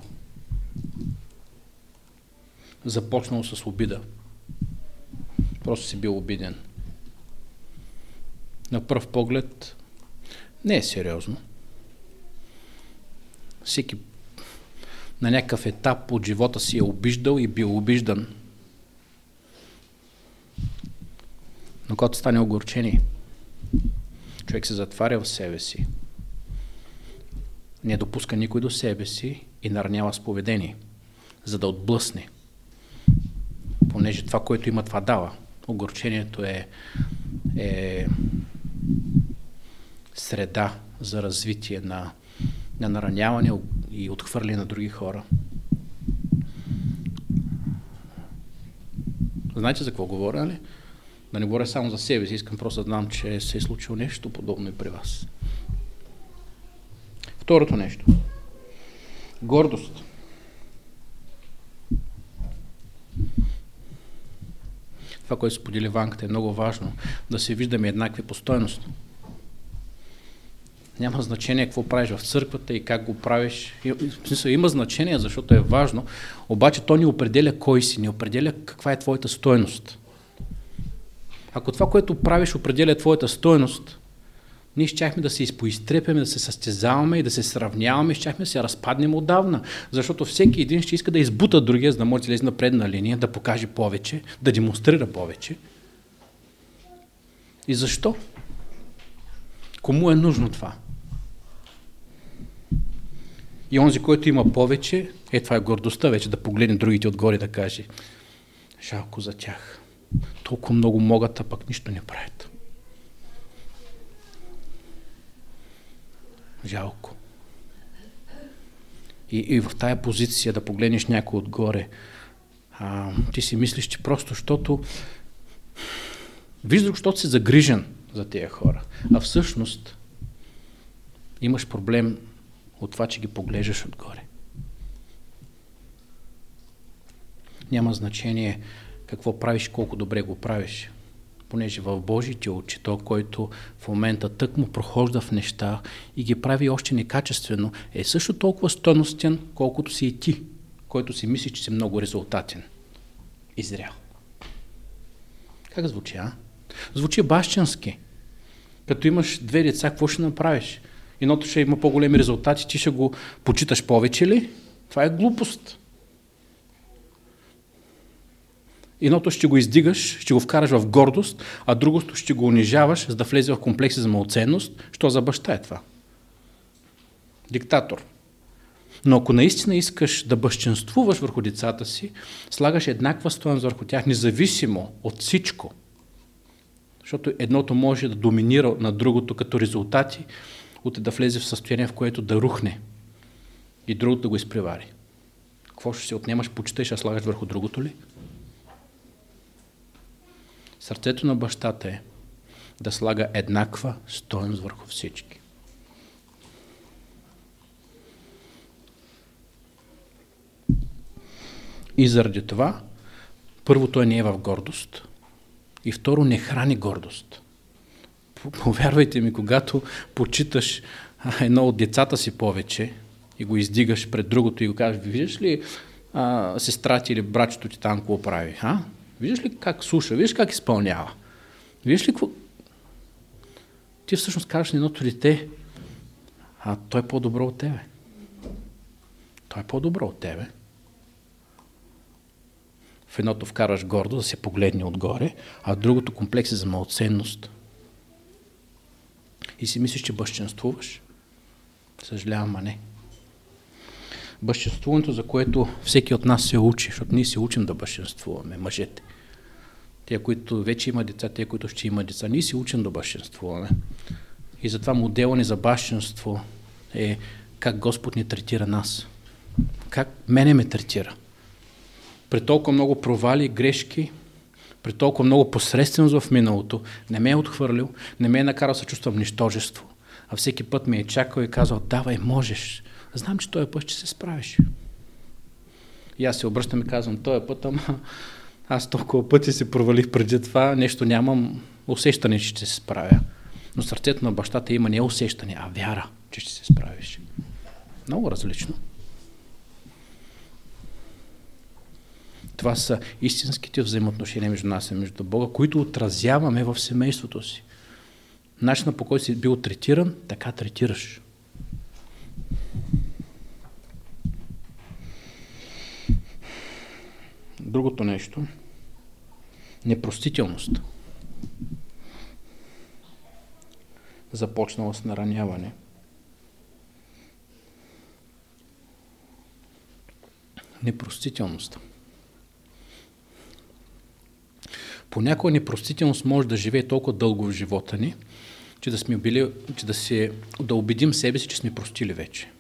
[SPEAKER 1] Започнало с обида. Просто си бил обиден. На пръв поглед не е сериозно. Всеки на някакъв етап от живота си е обиждал и бил обиждан. Но когато стане огорчение, човек се затваря в себе си, не допуска никой до себе си и наранява с поведение, за да отблъсне. Понеже това, което има, това дава. Огорчението е среда за развитие на нараняване и отхвърляне на други хора. Знаете за какво говоря, ли? Да не говоря само за себе си, искам просто да знам, че се е случило нещо подобно и при вас. Второто нещо. Гордост. Това, което сподели Ванката, е много важно. Да се виждаме еднакви по стойност. Няма значение какво правиш в църквата и как го правиш. В смисъл, има значение, защото е важно, обаче то ни определя кой си, ни определя каква е твоята стойност. Ако това, което правиш, определя твоята стойност, ние щяхме да се изпоизтрепяме, да се състезаваме и да се сравняваме, щяхме да се разпаднем отдавна, защото всеки един ще иска да избута другия, за да може да лезе на предна линия, да покаже повече, да демонстрира повече. И защо? Кому е нужно това? И онзи, който има повече, това е гордостта вече, да погледне другите отгоре да каже: жалко за тях. Толкова много могат, а пък нищо не правят. Жалко. И в тая позиция да погледнеш някой отгоре, ти си мислиш, че просто, защото виждаш, защото си загрижен за тия хора. А всъщност имаш проблем от това, че ги поглеждаш отгоре. Няма значение какво правиш, колко добре го правиш. Понеже в Божите очи, той, който в момента тъкмо прохожда в неща и ги прави още некачествено, е също толкова стойностен, колкото си и ти, който си мислиш, че си много резултатен и зрял. Как звучи, Звучи бащински. Като имаш две деца, какво ще направиш? Едното ще има по-големи резултати, ти ще го почиташ повече ли? Това е глупост. Едното ще го издигаш, ще го вкараш в гордост, а другото ще го унижаваш, за да влезе в комплекси за малоценност. Що за баща е това? Диктатор. Но ако наистина искаш да бащенствуваш върху децата си, слагаш еднаква стойност върху тях, независимо от всичко. Защото едното може да доминира на другото като резултати, от да влезе в състояние, в което да рухне и другото да го изпревари. Какво ще се отнемаш, почитай, ще слагаш върху другото ли? Сърцето на бащата е да слага еднаква стойност върху всички. И заради това, първо, той не е в гордост и второ, не храни гордост. Повярвайте ми, когато почиташ едно от децата си повече и го издигаш пред другото и го кажеш: виждаш ли сестра ти или братчето ти там какво прави? Виждаш ли как слуша? Виждаш как изпълнява? Виждаш ли какво? Ти всъщност кажеш на едното дете: той е по-добро от тебе. Той е по-добро от тебе. В едното вкараш гордо да се погледне отгоре, а другото комплекс е за малоценност. И си мислиш, че бащенствуваш? Съжалявам, а не. Бащенствуването, за което всеки от нас се учи, защото ние се учим да бащенствуваме, мъжете. Те, които вече имат деца, те, които ще имат деца, ние се учим да бащенствуваме. И затова моделът ни за бащенство е как Господ ни третира нас. Как мене ме третира. При толкова много провали, грешки, при толкова много посредственост в миналото, не ме е отхвърлил, не ме е накарал да се чувствам нищожество, а всеки път ме е чакал и казал: давай, можеш. Знам, че този път ще се справиш. И аз се обръщам и казвам: този път, аз толкова пъти се провалих преди това, нещо нямам усещане, че ще се справя. Но сърцето на бащата има не усещане, а вяра, че ще се справиш. Много различно. Това са истинските взаимоотношения между нас и между Бога, които отразяваме в семейството си. Начинът, по който си бил третиран, така третираш. Другото нещо, непростителност. Започнала с нараняване. Непростителност. Понякога непростителност може да живее толкова дълго в живота ни, да убедим себе си, че сме простили вече.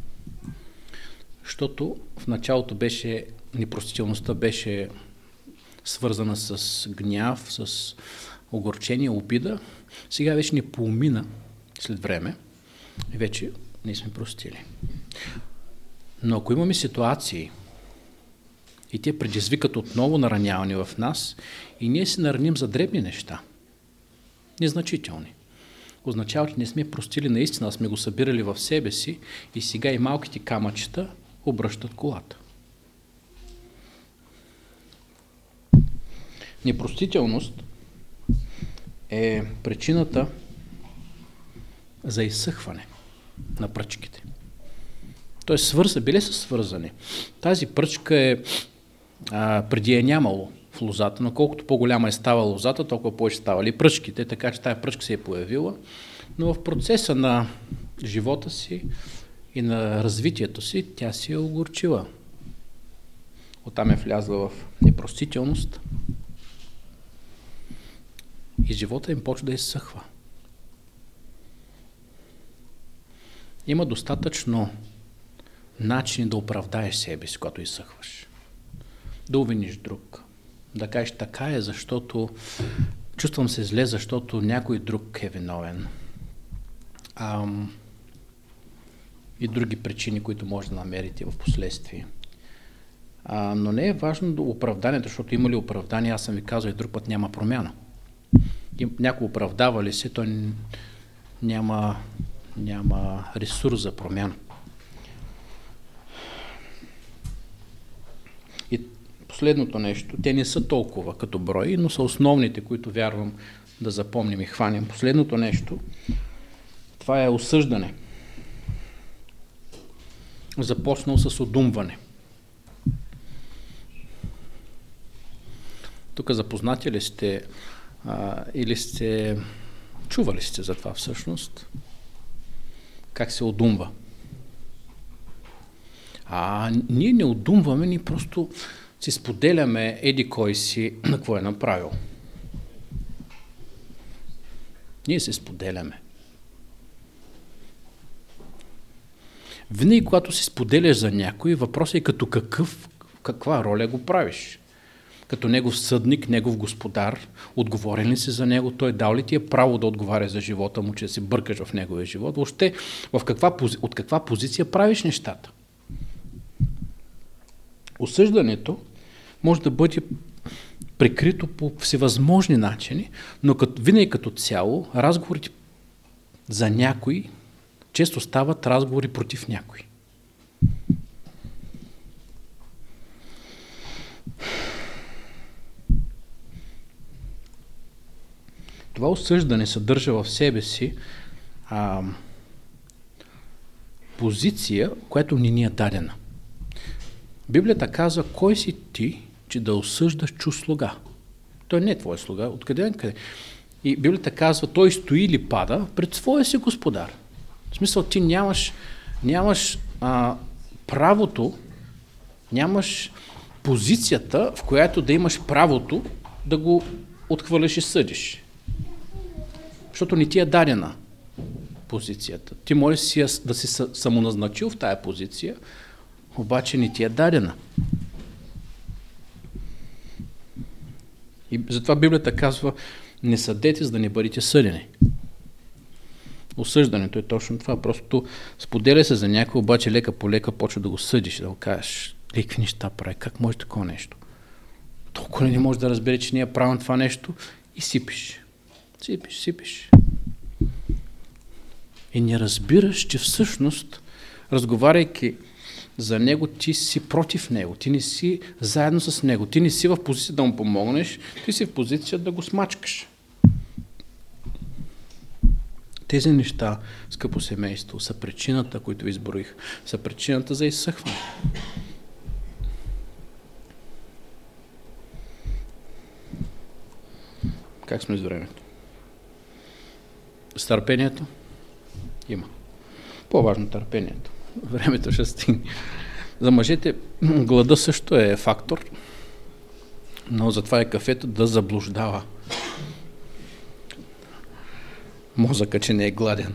[SPEAKER 1] Защото в началото непростителността беше свързана с гняв, с огорчение, обида. Сега вече ни поумина след време и вече не сме простили. Но ако имаме ситуации и те предизвикат отново нараняване в нас и ние се нараним за дребни неща, незначителни, означава, че не сме простили наистина, сме го събирали в себе си и сега и малките камъчета обръщат колата. Непростителност е причината за изсъхване на пръчките. Тоест, били са свързани. Тази пръчка преди е нямало в лозата, но колкото по-голяма е става лозата, толкова повече ставали пръчките, така че тая пръчка се е появила, но в процеса на живота си и на развитието си, тя си е огорчила. Оттам е влязла в непростителност и живота им почва да изсъхва. Има достатъчно начини да оправдаеш себе си, когато изсъхваш. Да обвиниш друг. Да кажеш, така е, защото чувствам се зле, защото някой друг е виновен. И други причини, които може да намерите в последствие. Но не е важно оправданието, защото има ли оправдание, аз съм ви казал и друг път няма промяна. И някой оправдава ли се, той няма ресурс за промяна. И последното нещо, те не са толкова като брой, но са основните, които вярвам да запомним и хванем. Последното нещо, това е осъждане. Започнал с одумване. Тук запознати ли сте или сте чували сте за това всъщност? Как се одумва? Ние не одумваме, ние просто си споделяме еди кой си на какво е направил. Ние се споделяме. Винаги, когато си споделяш за някой, въпросът е като каква роля го правиш. Като негов съдник, негов господар, отговорен ли си за него, той дал ли ти е право да отговаря за живота му, че да се бъркаш в неговия живот, въобще от каква позиция правиш нещата. Осъждането може да бъде прикрито по всевъзможни начини, но винаги като цяло разговорите за някой често стават разговори против някой. Това осъждане съдържа в себе си позиция, която ни е дадена. Библията казва, кой си ти, че да осъждаш чуж слуга? Той не е твой слуга, откъде? И Библията казва, той стои или пада пред своя си господар. В смисъл, ти нямаш правото, нямаш позицията, в която да имаш правото да го отхвърляш и съдиш. Защото не ти е дадена позицията. Ти можеш да си самоназначил в тая позиция, обаче не ти е дадена. И затова Библията казва, не съдете, за да не бъдете съдени. Осъждането е точно това. Просто споделя се за някой, обаче лека по лека почва да го съдиш, да го кажеш, какви неща прави, как може такова нещо? Толкова не може да разбере, че ние правим това нещо и сипиш. Сипиш. И не разбираш, че всъщност, разговаряйки за него, ти си против него, ти не си заедно с него, ти не си в позиция да му помогнеш, ти си в позиция да го смачкаш. Тези неща, скъпо семейство, са причината, които изброих, са причината за изсъхване. Как сме с времето? С търпението? Има. По-важно търпението. Времето ще стигне. За мъжете глада също е фактор, но затова е кафето да заблуждава мозъка, че не е гладен.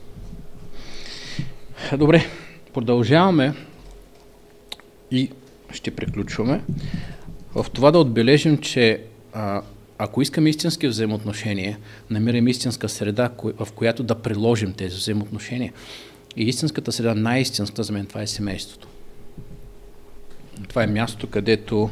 [SPEAKER 1] Добре, продължаваме и ще приключваме. В това да отбележим, че ако искаме истински взаимоотношения, намираме истинска среда, в която да приложим тези взаимоотношения. И истинската среда, най-истинската за мен, това е семейството. Това е място, където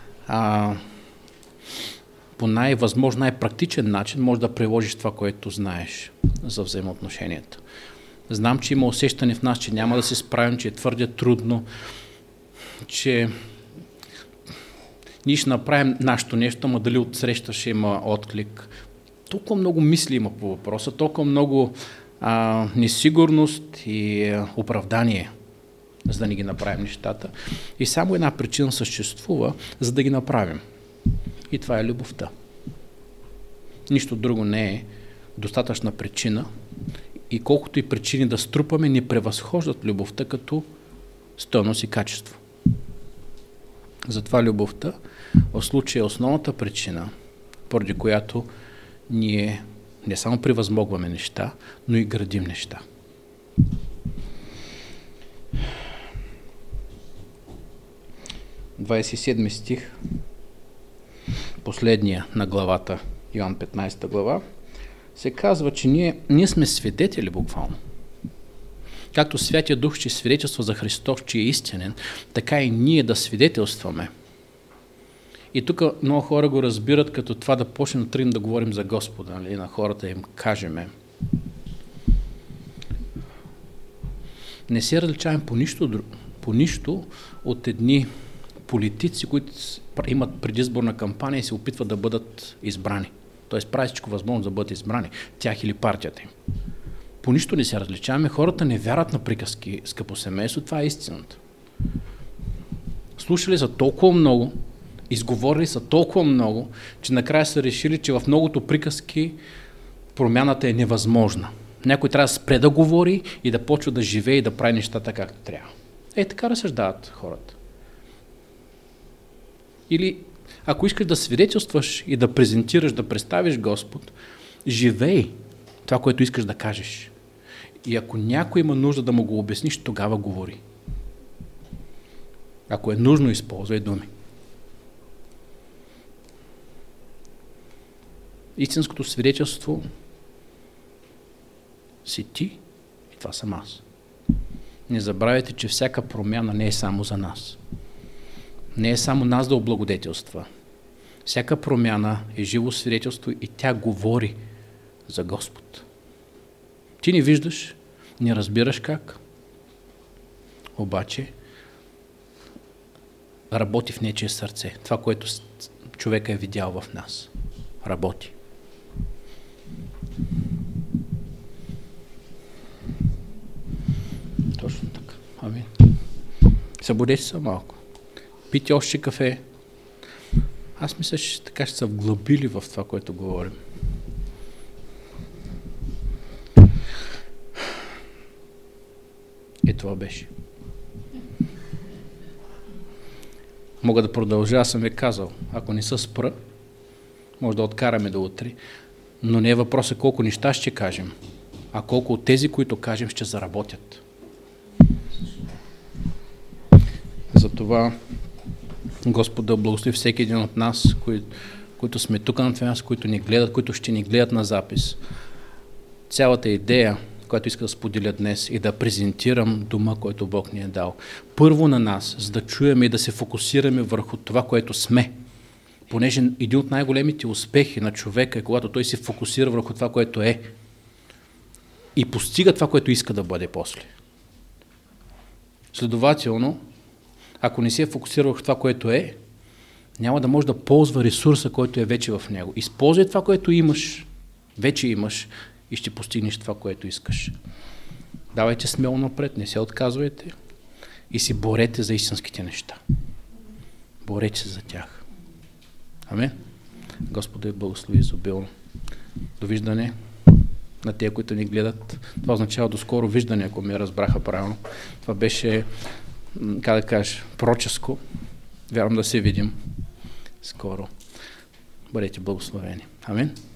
[SPEAKER 1] по най-възможно, най-практичен начин можеш да приложиш това, което знаеш за взаимоотношенията. Знам, че има усещане в нас, че няма да се справим, че е твърде трудно, че ние ще направим нашето нещо, ама дали отсреща ще има отклик. Толкова много мисли има по въпроса, толкова много несигурност и оправдание, за да не ги направим нещата. И само една причина съществува, за да ги направим. И това е любовта. Нищо друго не е достатъчна причина и колкото и причини да струпаме, не превъзхождат любовта като стойност и качество. Затова любовта в случая е основната причина, поради която ние не само превъзмогваме неща, но и градим неща. – 27 стих, последния на главата, Йоан 15 глава, се казва, че ние сме свидетели буквално. Както Святия Дух ще свидетелства за Христос, че е истинен, така и ние да свидетелстваме. И тук много хора го разбират като това да почнем да тръгнем да говорим за Господа, нали? На хората им кажеме. Не се различаваме по нищо от едни политици, които имат предизборна кампания и се опитват да бъдат избрани. Тоест прави всичко възможно да бъдат избрани, тях или партията им. По нищо не се различаваме, хората не вярват на приказки, скъпо семейство, това е истината. Слушали са толкова много, изговорили са толкова много, че накрая са решили, че в многото приказки промяната е невъзможна. Някой трябва да спре да говори и да почва да живее и да прави нещата както трябва. Така разсъждават хората. Или ако искаш да свидетелстваш и да презентираш, да представиш Господ, живей това, което искаш да кажеш. И ако някой има нужда да му го обясниш, тогава говори. Ако е нужно, използвай думи. Истинското свидетелство си ти и това съм аз. Не забравяйте, че всяка промяна не е само за нас. Не е само нас да облагодетелства. Всяка промяна е живо свидетелство и тя говори за Господ. Ти не виждаш, не разбираш как, обаче работи в нечие сърце. Това, което човека е видял в нас. Работи. Точно така. Амин. Събудете се малко. Пийте още кафе. Аз мисля, че така ще са вглъбили в това, което говорим. Това беше. Мога да продължа, аз съм ви казал. Ако не се спра, може да откараме до утре, но не е въпросът колко неща ще кажем, а колко от тези, които кажем, ще заработят. Затова Господ да благослови всеки един от нас, които сме тук на това място, които ни гледат, които ще ни гледат на запис. Цялата идея, която иска да споделя днес и да презентирам дума, който Бог ни е дал. Първо на нас, за да чуем и да се фокусираме върху това, което сме. Понеже един от най-големите успехи на човека е, когато той се фокусира върху това, което е и постига това, което иска да бъде после. Следователно, ако не се фокусира върху това, което е, няма да може да ползва ресурса, който е вече в него. Използвай това, което имаш, вече имаш, и ще постигнеш това, което искаш. Давайте смело напред, не се отказвайте и си борете за истинските неща. Борете се за тях. Амин. Господи благослови изобилно. Довиждане на тия, които ни гледат. Това означава до скоро виждане, ако ме разбраха правилно. Това беше, как да кажа, пророческо. Вярвам да се видим скоро. Бъдете благословени. Амин.